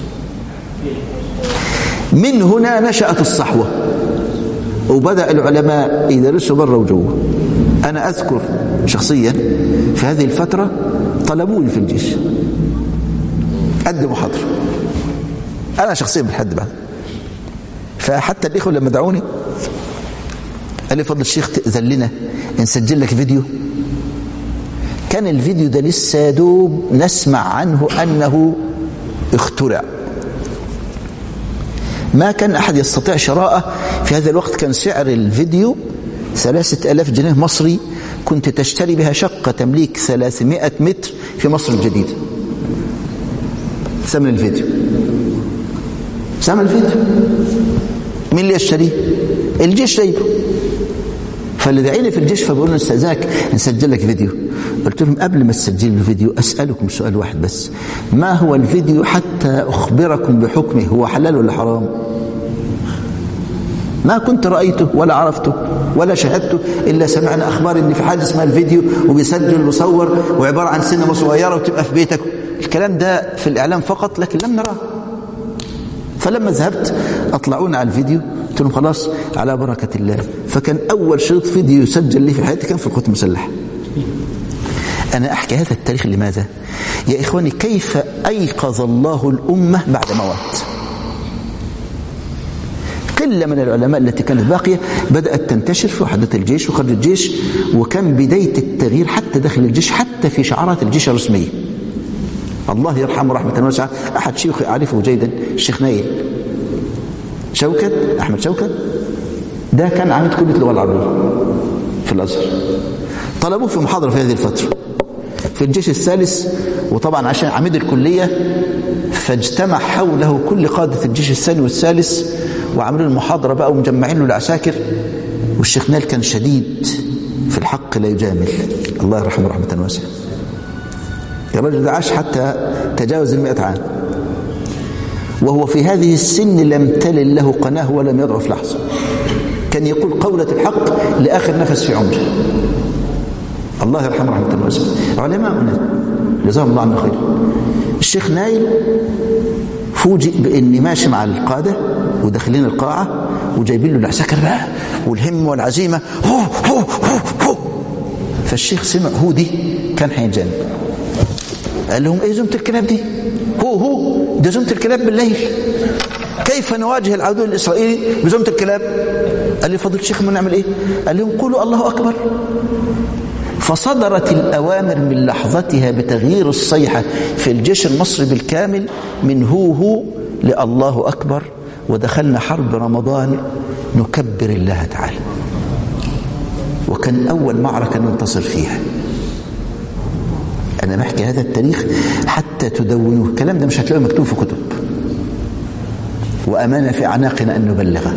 من هنا نشأت الصحوة، وبدأ العلماء يدرسوا برا وجوه. أنا أذكر شخصيا في هذه الفترة طلبوني في الجيش أدي محاضرة، أنا شخصيا بالحد بعد. فحتى الإخوة لما دعوني قال لي فضل الشيخ تأذن لنا نسجل لك فيديو. كان الفيديو ده لسه دوب نسمع عنه أنه اخترع، ما كان أحد يستطيع شراءه في هذا الوقت. كان سعر الفيديو 3000 جنيه مصري، كنت تشتري بها شقة تمليك 300 متر في مصر الجديدة. ثمن الفيديو مين اللي يشتريه؟ الجيش جايبه. فاللي دعيني في الجيش فبقول له استاذنك نسجل لك فيديو. قلت لهم قبل ما تسجلوا الفيديو أسألكم سؤال واحد بس، ما هو الفيديو حتى أخبركم بحكمه، هو حلال ولا حرام؟ ما كنت رأيته ولا عرفته ولا شاهدته، إلا سمعنا أخبار إن في حاجة اسمها الفيديو وبيسجل وبيصور وعبارة عن سينما صغيرة وتبقى في بيتك. الكلام ده في الإعلام فقط لكن لم نراه. فلما ذهبت أطلعونا على الفيديو، قلت لهم خلاص على بركة الله. فكان أول شريط فيديو يسجل لي في حياتي كان في القوات المسلحة. أنا أحكي هذا التاريخ لماذا؟ يا إخواني كيف أيقظ الله الأمة بعد موت. قلة من العلماء التي كانت باقية بدأت تنتشر في وحدة الجيش وخرج الجيش، وكان بداية التغيير حتى داخل الجيش، حتى في شعارات الجيش الرسمية. الله يرحمه رحمة واسعة أحد شيوخ أعرفه جيدا، الشيخ نايل شوكت، أحمد شوكت، ده كان عميد كلية اللغة العربية في الأزهر. طلبوه في محاضرة في هذه الفترة في الجيش الثالث، وطبعا عشان عميد الكلية فاجتمع حوله كل قادة الجيش الثاني والثالث وعملوا المحاضرة بقى ومجمعين له العساكر. والشيخ نايل كان شديد في الحق لا يجامل، الله يرحمه رحمة واسعة. الرجل عاش حتى تجاوز 100 عام، وهو في هذه السن لم تلل له قناه ولم يضعف لحظة. كان يقول قولة الحق لآخر نفس في عمره. الله يرحمه رحمة واسعة. علماءنا جزاهم الله عنا خير. الشيخ نايل فوجئ بإني ماشي مع القادة وداخلين القاعة وجايبين له العساكر بقى والهم والعزيمة، هو هو هو هو. فالشيخ سمع هو دي كان حينجن، قال لهم ايه زمة الكلاب دي؟ هو ده زمة الكلاب بالليل، كيف نواجه العدو الإسرائيلي بزمة الكلاب؟ قال لي فضل الشيخ ما نعمل ايه؟ قال لهم قولوا الله أكبر. فصدرت الأوامر من لحظتها بتغيير الصيحة في الجيش المصري بالكامل من هو لله أكبر، ودخلنا حرب رمضان نكبر الله تعالى. وكان أول معركة ننتصر فيها. أنا بحكي هذا التاريخ حتى تدونوه، الكلام ده مش هتلاقوه مكتوب في كتب، وأمانة في أعناقنا أن نبلغه.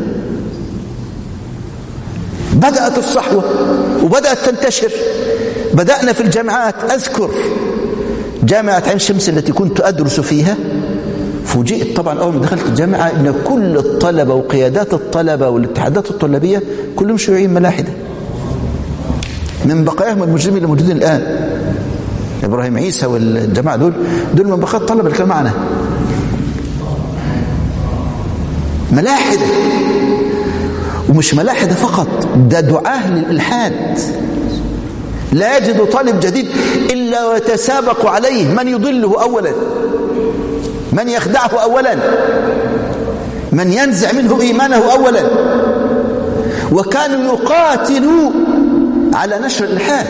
بدأت الصحوة وبدأت تنتشر. بدأنا في الجامعات. أذكر جامعة عين شمس التي كنت أدرس فيها، فوجئت طبعا أول ما دخلت الجامعة أن كل الطلبة وقيادات الطلبة والاتحادات الطلابية كلهم شيوعيين ملاحدة، من بقاياهم المجرمين اللي موجودين الآن، إبراهيم عيسى والجماعة دول من بقايا الطلبة اللي كانوا معنا، ملاحدة. ومش ملاحدة فقط، ده دعاة للإلحاد. لا يجد طالب جديد إلا ويتسابق عليه من يضله أولا، من يخدعه أولا، من ينزع منه إيمانه أولا. وكانوا يقاتلوا على نشر الإلحاد.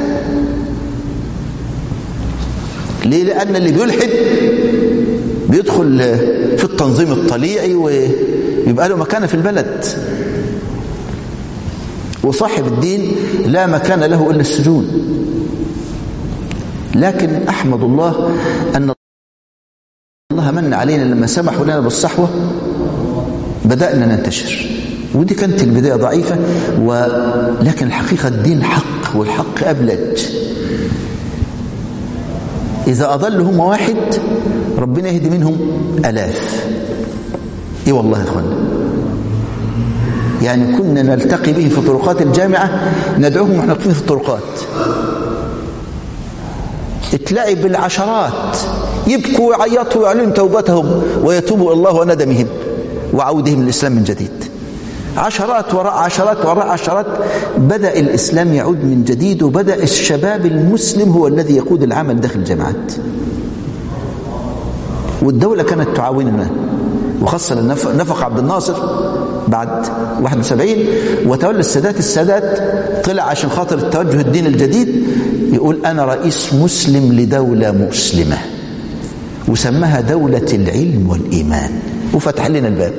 ليه؟ لأن اللي بيلحد بيدخل في التنظيم الطليعي ويبقى له مكانة في البلد، وصاحب الدين لا مكان له إلا السجون. لكن أحمد الله أن الله من علينا لما سمحوا لنا بالصحوة بدأنا ننتشر. ودي كانت البداية ضعيفة، ولكن الحقيقة الدين حق، والحق أبلج. إذا أضلهم واحد ربنا يهدي منهم آلاف. إيه والله يا أخوانا، يعني كنا نلتقي به في طرقات الجامعة، ندعوهم ونحن واقفين في الطرقات، تلاقي بالعشرات يبكوا ويعيطوا ويعلنوا توبتهم ويتوبوا إلى الله وندمهم وعودهم للإسلام من جديد. عشرات وراء عشرات وراء عشرات. بدأ الإسلام يعود من جديد، وبدأ الشباب المسلم هو الذي يقود العمل داخل الجامعات. والدولة كانت تعاوننا، وخاصة نفق عبد الناصر بعد 71 وتولى السادات طلع عشان خاطر التوجه الدين الجديد يقول أنا رئيس مسلم لدولة مسلمة، وسماها دولة العلم والإيمان، وفتح لنا الباب.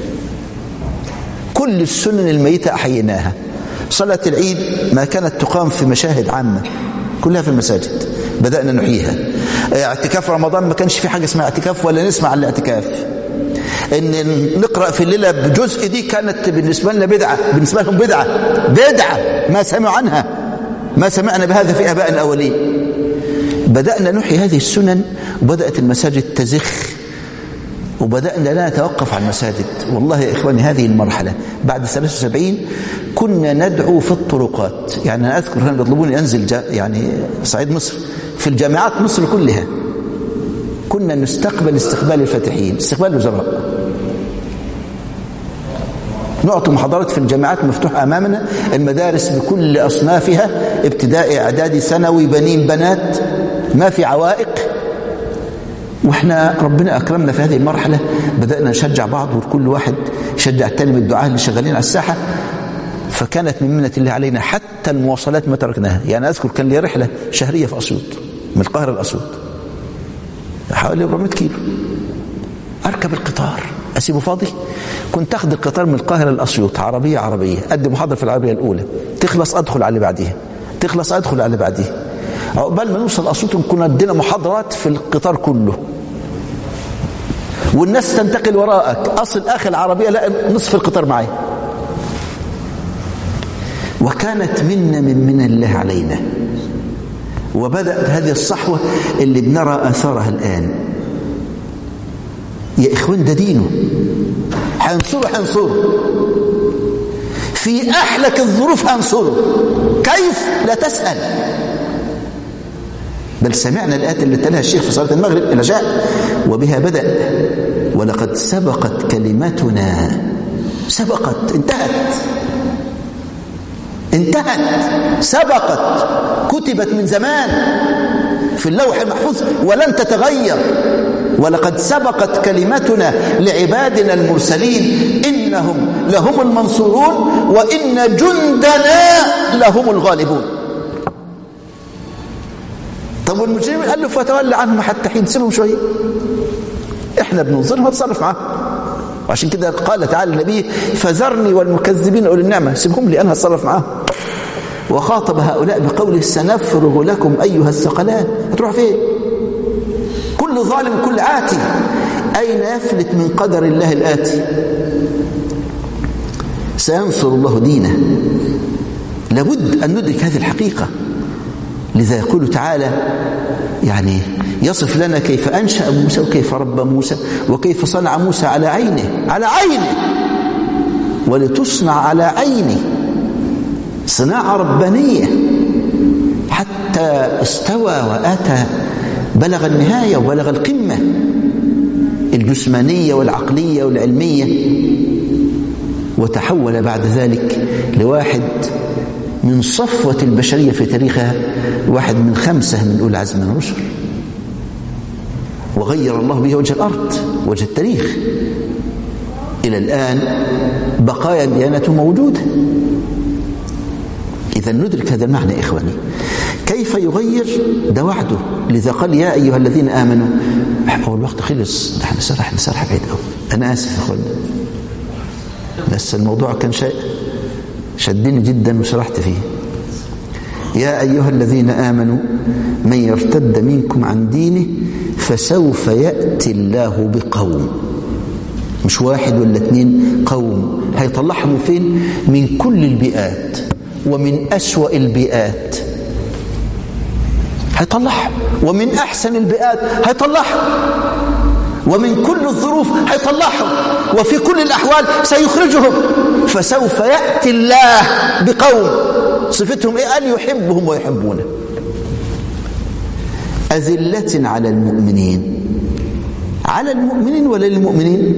كل السنن الميتة أحييناها. صلاة العيد ما كانت تقام في مشاهد عامة، كلها في المساجد بدأنا نحييها. اعتكاف رمضان ما كانش في حاجة اسمها اعتكاف ولا نسمع عن الاعتكاف. ان نقرأ في الليلة بجزء دي كانت بالنسبة لنا بدعة، بالنسبة لهم بدعة ما سمعوا عنها، ما سمعنا بهذا في آباء الأولين. بدأنا نحيي هذه السنن، وبدأت المساجد تزخ، وبدأنا لا نتوقف عن المساجد. والله يا إخواني هذه المرحلة بعد 73 كنا ندعو في الطرقات. يعني أنا أذكر كانوا يطلبوني أنزل يعني صعيد مصر في الجامعات مصر كلها، كنا نستقبل استقبال الفاتحين، استقبال الوزراء، نعطي محاضرات في الجامعات مفتوحة أمامنا، المدارس بكل أصنافها، ابتدائي إعدادي ثانوي، بنين بنات، ما في عوائق. واحنا ربنا اكرمنا في هذه المرحله، بدانا نشجع بعض وكل واحد يشجع الثاني بالدعاء اللي شغالين على الساحه. فكانت من منة الله علينا حتى المواصلات ما تركناها. يعني اذكر كان لي رحله شهريه في اسيوط من القاهره لاسيوط حوالي 400 كيلو، اركب القطار اسيبه فاضي. كنت اخذ القطار من القاهره لاسيوط عربيه ادي محاضره في العربيه الاولى، تخلص ادخل على اللي بعديها، تخلص ادخل على اللي بعديها. عقبال ما نوصل اسيوط كنا ادينا محاضرات في القطار كله، والناس تنتقل وراءك. اصل اخر العربيه لا نصف القطار معي. وكانت منا من من الله علينا. وبدأت هذه الصحوة اللي بنرى آثارها الآن. يا إخوان ده دينه، هنصره في أحلك الظروف، هنصره. كيف؟ لا تسأل. بل سمعنا الآيات اللي تلاها الشيخ في صلاة المغرب إلى جاء وبها بدأ ولقد سبقت كلمتنا. سبقت، انتهت، سبقت، كتبت من زمان في اللوح المحفوظ ولن تتغير. ولقد سبقت كلمتنا لعبادنا المرسلين إنهم لهم المنصورون وإن جندنا لهم الغالبون. طب والمجرمين قال له فتولى عنهم حتى حين، سيبهم شويه، احنا بننظرهم ونتصرف معاهم. وعشان كده قال تعالى النبي فذرني والمكذبين اولي النعمه، سيبهم لي انا هتصرف معاهم. وخاطب هؤلاء بقوله سنفرغ لكم ايها الثقلان. هتروح فين؟ كل ظالم كل عاتي اين يفلت من قدر الله الاتي؟ سينصر الله دينه. لابد ان ندرك هذه الحقيقه. لذا يقول تعالى يعني يصف لنا كيف أنشأ موسى وكيف ربى موسى وكيف صنع موسى على عينه ولتصنع على عيني، صناعة ربانية حتى استوى وآتى، بلغ النهاية وبلغ القمة الجسمانية والعقلية والعلمية. وتحول بعد ذلك لواحد من صفوة البشرية في تاريخها، واحد من 5 من أولي العزم من الرسل. وغير الله به وجه الأرض، وجه التاريخ. إلى الآن بقايا ديانته موجودة. إذا ندرك هذا المعنى إخواني. كيف يغير؟ ده وعده. لذا قال يا أيها الذين آمنوا. هو الوقت خلص، ده احنا سرح بعيد قوي. أنا آسف يا أخواني، بس الموضوع كان شيء شدني جدا وسرحت فيه. يا أيها الذين آمنوا من يرتد منكم عن دينه فسوف يأتي الله بقوم، مش 1 ولا 2، قوم هيطلعهم فين؟ من كل البيئات ومن أسوأ البيئات هيطلعهم، ومن أحسن البيئات هيطلعهم، ومن كل الظروف هيطلعهم، وفي كل الأحوال سيخرجهم. فسوف يأتي الله بقوم صفتهم إيه؟ أن يحبهم ويحبونه، أذلة على المؤمنين. على المؤمنين ولا للمؤمنين؟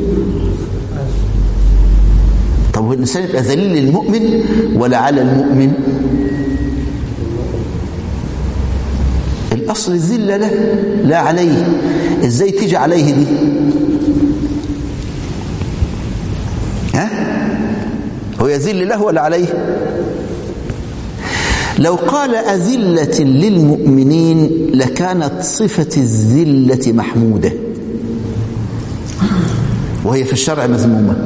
طب هو الإنسان يبقى ذليل للمؤمن ولا على المؤمن؟ الأصل الذلة له لا عليه. إزاي تيجي عليه دي؟ هو يذل له ولا عليه؟ لو قال أذلة للمؤمنين لكانت صفة الذلة محمودة، وهي في الشرع مذمومة.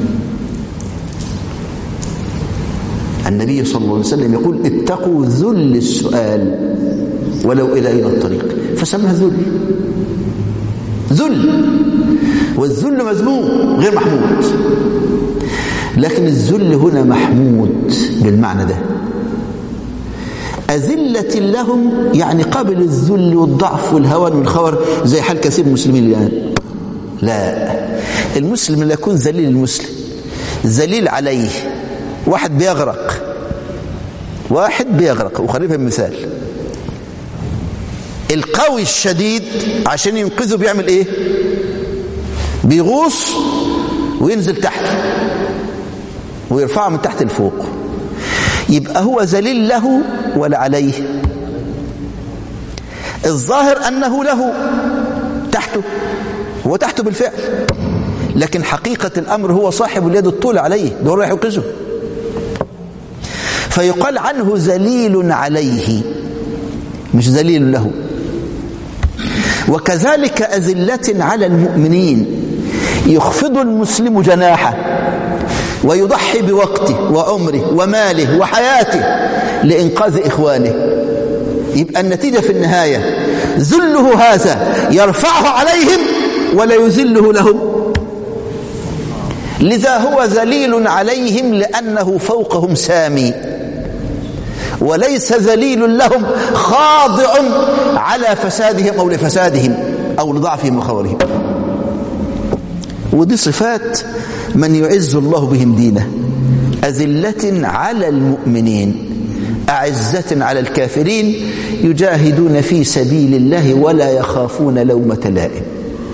النبي صلى الله عليه وسلم يقول اتقوا ذل السؤال ولو إلى أين الطريق، فسمى ذل. والذل مذموم غير محمود، لكن الذل هنا محمود بالمعنى ده. أذلة لهم يعني قبل الذل والضعف والهوان والخور زي حال كثير من المسلمين الآن. لا، المسلم لا يكون ذليل. المسلم ذليل عليه. واحد بيغرق وخليفها مثال. القوي الشديد عشان ينقذه بيعمل ايه؟ بيغوص وينزل تحت ويرفعه من تحت لفوق. يبقى هو ذليل له ولا عليه؟ الظاهر أنه له تحته، هو تحته بالفعل، لكن حقيقة الأمر هو صاحب اليد الطول عليه، ده رايح ينقذه. فيقال عنه ذليل عليه مش ذليل له. وكذلك أذلة على المؤمنين، يخفض المسلم جناحه ويضحي بوقته وعمره وماله وحياته لإنقاذ إخوانه. يبقى النتيجة في النهاية ذله هذا يرفعه عليهم ولا يذله لهم، لذا هو ذليل عليهم لأنه فوقهم سامي، وليس ذليل لهم خاضع على فسادهم أو لفسادهم أو لضعفهم وخورهم. ودي صفات من يعز الله بهم دينه: أذلة على المؤمنين أعزة على الكافرين يجاهدون في سبيل الله ولا يخافون لومة لائم.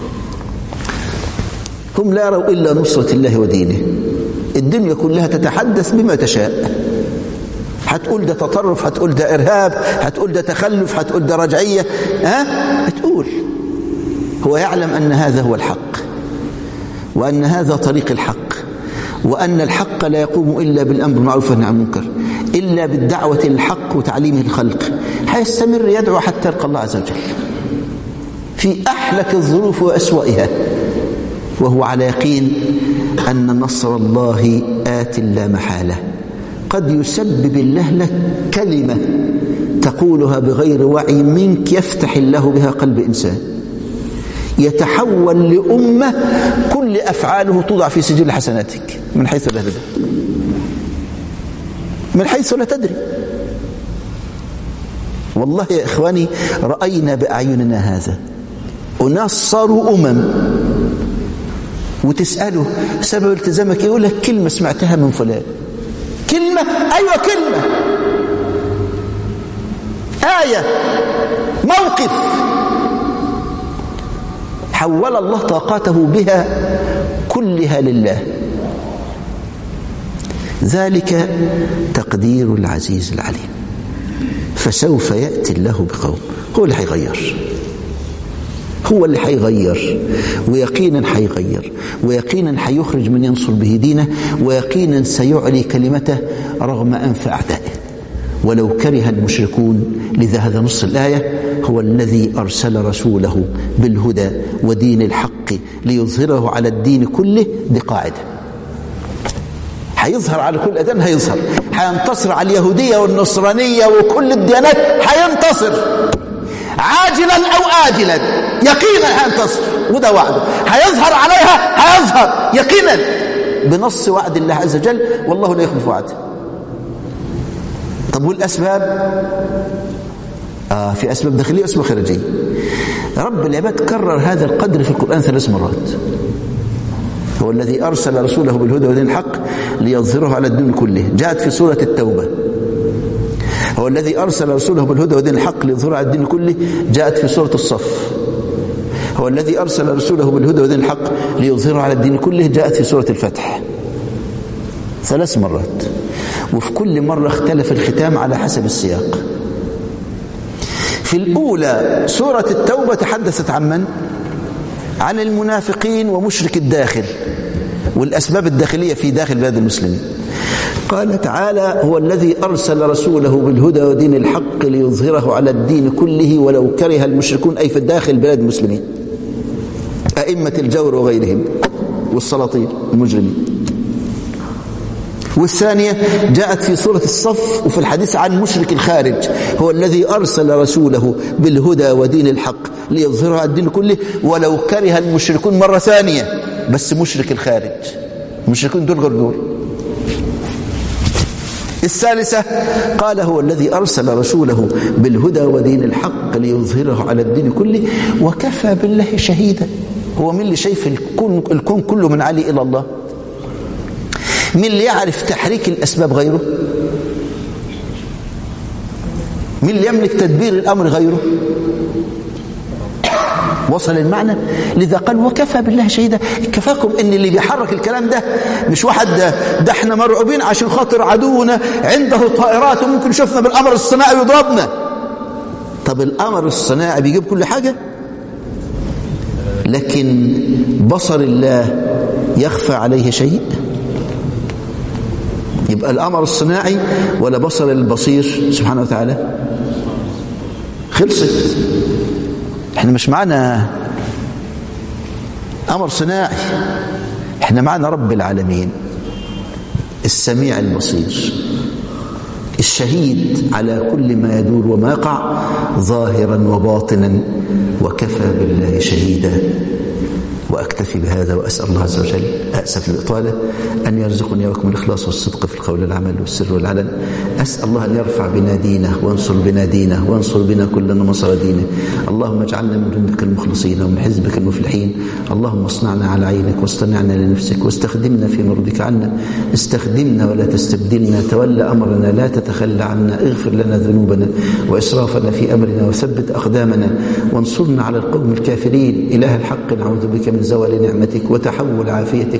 هم لا يروا إلا نصرة الله ودينه. الدنيا كلها تتحدث بما تشاء، هتقول ده تطرف، هتقول ده إرهاب، هتقول ده تخلف، هتقول ده رجعية، هتقول. هو يعلم أن هذا هو الحق، وأن هذا طريق الحق، وأن الحق لا يقوم إلا بالأمر بالمعروف والنهي عن المنكر، إلا بالدعوة للحق وتعليمه الخلق. هيستمر يدعو حتى يلقى الله عز وجل في أحلك الظروف وأسوأها، وهو على يقين أن نصر الله آت لا محالة. قد يسبب الله لك كلمة تقولها بغير وعي منك يفتح الله بها قلب إنسان، يتحول لأمة كل أفعاله توضع في سجل حسناتك من حيث لا تدري، من حيث لا تدري. والله يا إخواني رأينا بأعيننا هذا. أناس صاروا وتسأله سبب التزامك، يقول لك كلمة سمعتها من فلان. كلمة؟ أيوة كلمة، آية، موقف، حول الله طاقاته بها كلها لله. ذلك تقدير العزيز العليم. فسوف يأتي الله بقوم، هو اللي هيغير، هو اللي هيغير، ويقينا هيغير، ويقينا هيخرج من ينصر به دينه، ويقينا سيعلي كلمته رغم أنف أعدائه ولو كره المشركون. لذا هذا نص الآية: هو الذي أرسل رسوله بالهدى ودين الحق ليظهره على الدين كله. دي قاعدة، هيظهر على كل أديان، هينتصر على اليهودية والنصرانية وكل الديانات، هينتصر عاجلا أو آجلا، يقينا هينتصر، وده وعده. هيظهر عليها، هيظهر يقينا بنص وعد الله عز وجل، والله لا يخلف وعده. طب والأسباب؟ في أسباب داخلية وأسباب خارجية. رب العباد كرر هذا القدر في القرآن 3 مرات: هو الذي أرسل رسوله بالهدى ودين الحق ليظهره على الدين كله، جاءت في سورة التوبة. هو الذي أرسل رسوله بالهدى ودين الحق ليظهره على الدين كله، جاءت في سورة الصف. هو الذي أرسل رسوله بالهدى ودين الحق ليظهره على الدين كله، جاءت في سورة الفتح. 3 مرات، وفي كل مرة اختلف الختام على حسب السياق. في الأولى سورة التوبة تحدثت عن من؟ عن المنافقين ومشرك الداخل والأسباب الداخلية في داخل بلاد المسلمين. قال تعالى: هو الذي أرسل رسوله بالهدى ودين الحق ليظهره على الدين كله ولو كره المشركون، أي في الداخل بلاد المسلمين، أئمة الجور وغيرهم والسلاطين المجرمين. والثانية جاءت في سورة الصف وفي الحديث عن مشرك الخارج: هو الذي أرسل رسوله بالهدى ودين الحق ليظهره على الدين كله ولو كره المشركون، مرة ثانية، بس مشرك الخارج، المشركون دول غير دول. الثالثة قال: هو الذي أرسل رسوله بالهدى ودين الحق ليظهره على الدين كله وكفى بالله شهيدا. هو من اللي شايف الكون كله من علي إلى الله؟ من اللي يعرف تحريك الأسباب غيره؟ من اللي يملك تدبير الأمر غيره؟ وصل المعنى؟ لذا قال: وكفى بالله شهيدا. كفاكم ان اللي بيحرك الكلام ده مش واحد ده احنا مرعوبين عشان خاطر عدونا عنده طائرات وممكن شفنا بالقمر الصناعي يضربنا. طب القمر الصناعي بيجيب كل حاجة؟ لكن بصر الله يخفى عليه شيء؟ يبقى الأمر الصناعي ولا بصر البصير سبحانه وتعالى؟ خلصت. احنا مش معنا أمر صناعي، احنا معنا رب العالمين السميع البصير الشهيد على كل ما يدور وما يقع ظاهرا وباطنا، وكفى بالله شهيدا. وأكتفي بهذا وأسأل الله عز وجل، أأسف الإطالة، أن يرزقني وكم الإخلاص والصدق في القول والعمل والسر والعلن. أسأل الله أن يرفع بنا دينه وانصر بنا دينه وانصر بنا كل من نصر دينه. اللهم اجعلنا من جندك المخلصين ومن حزبك المفلحين. اللهم اصنعنا على عينك واصطنعنا لنفسك واستخدمنا في مرضك عنا. استخدمنا ولا تستبدلنا، تولى أمرنا لا تتخلى عنا. اغفر لنا ذنوبنا وإسرافنا في أمرنا وثبت أقدامنا وانصرنا على القوم الكافرين. إله الحق نعوذ بك من زوال نعمتك وتحول عافيتك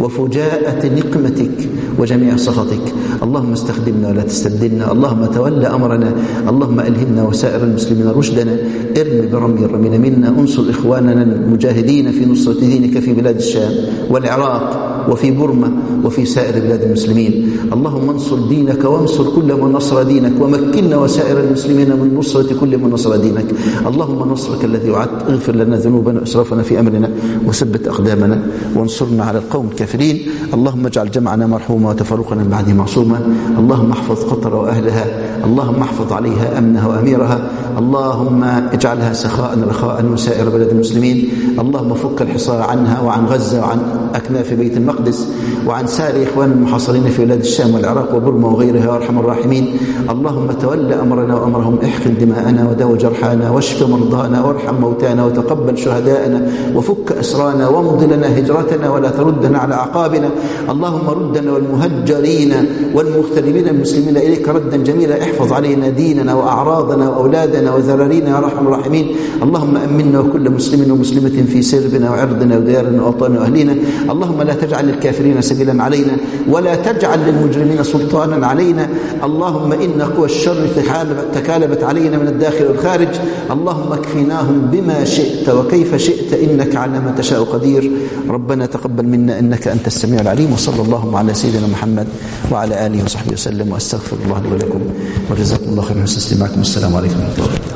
وفجاءة نقمتك وجميع سخطك. اللهم استخدمنا ولا تستبدلنا. اللهم تولى أمرنا. اللهم ألهمنا وسائر المسلمين رشدنا. ارم برمي الرمين منا. انصر إخواننا المجاهدين في نصرة دينك في بلاد الشام والعراق وفي بورما وفي سائر بلاد المسلمين. اللهم انصر دينك وانصر كل من نصر دينك، ومكننا وسائر المسلمين من نصرة كل من نصر دينك. اللهم نصرك الذي وعدت. اغفر لنا ذنوبنا واسرافنا في أمرنا وثبت أقدامنا وانصرنا على القوم الكافرين. اللهم اجعل جمعنا مرحوما وتفرقنا من بعده معصوما. اللهم احفظ قطر وأهلها. اللهم احفظ عليها أمنها وأميرها. اللهم اجعلها سخاء رخاء وسائر بلد المسلمين. اللهم فك الحصار عنها وعن غزة وعن أكناف بيت المقدس وعن سائر إخوان المحاصرين في بلاد الشام والعراق وبرما وغيرها يا أرحم الراحمين. اللهم تولى أمرنا وأمرهم. احقن دماءنا وداو جرحانا واشف مرضانا وارحم موتانا وتقبل شهداءنا وفك أسرانا وامض لنا هجرتنا ولا تردنا على أعقابنا. اللهم ردنا والمهجرين والمغتربين المسلمين إليك ردا جميلا. احفظ علينا ديننا وأعراضنا وأولادنا وذرارينا يا أرحم الراحمين. اللهم أمنا وكل مسلم ومسلمة في سربنا وعرضنا وديارنا وأوطاننا وأهلنا. اللهم لا تجعل للكافرين سبيلا علينا ولا تجعل للمجرمين سلطانا علينا. اللهم إن قوى الشر تكالبت علينا من الداخل والخارج. اللهم اكفناهم بما شئت وكيف شئت إنك على ما تشاء قدير. ربنا تقبل منا إنك أنت السميع العليم. وصلى الله على سيدنا محمد وعلى آله وصحبه وسلم، وأستغفر الله لي ولكم، وجزاكم الله خيرا حسن استماعكم. السلام عليكم ورحمة الله.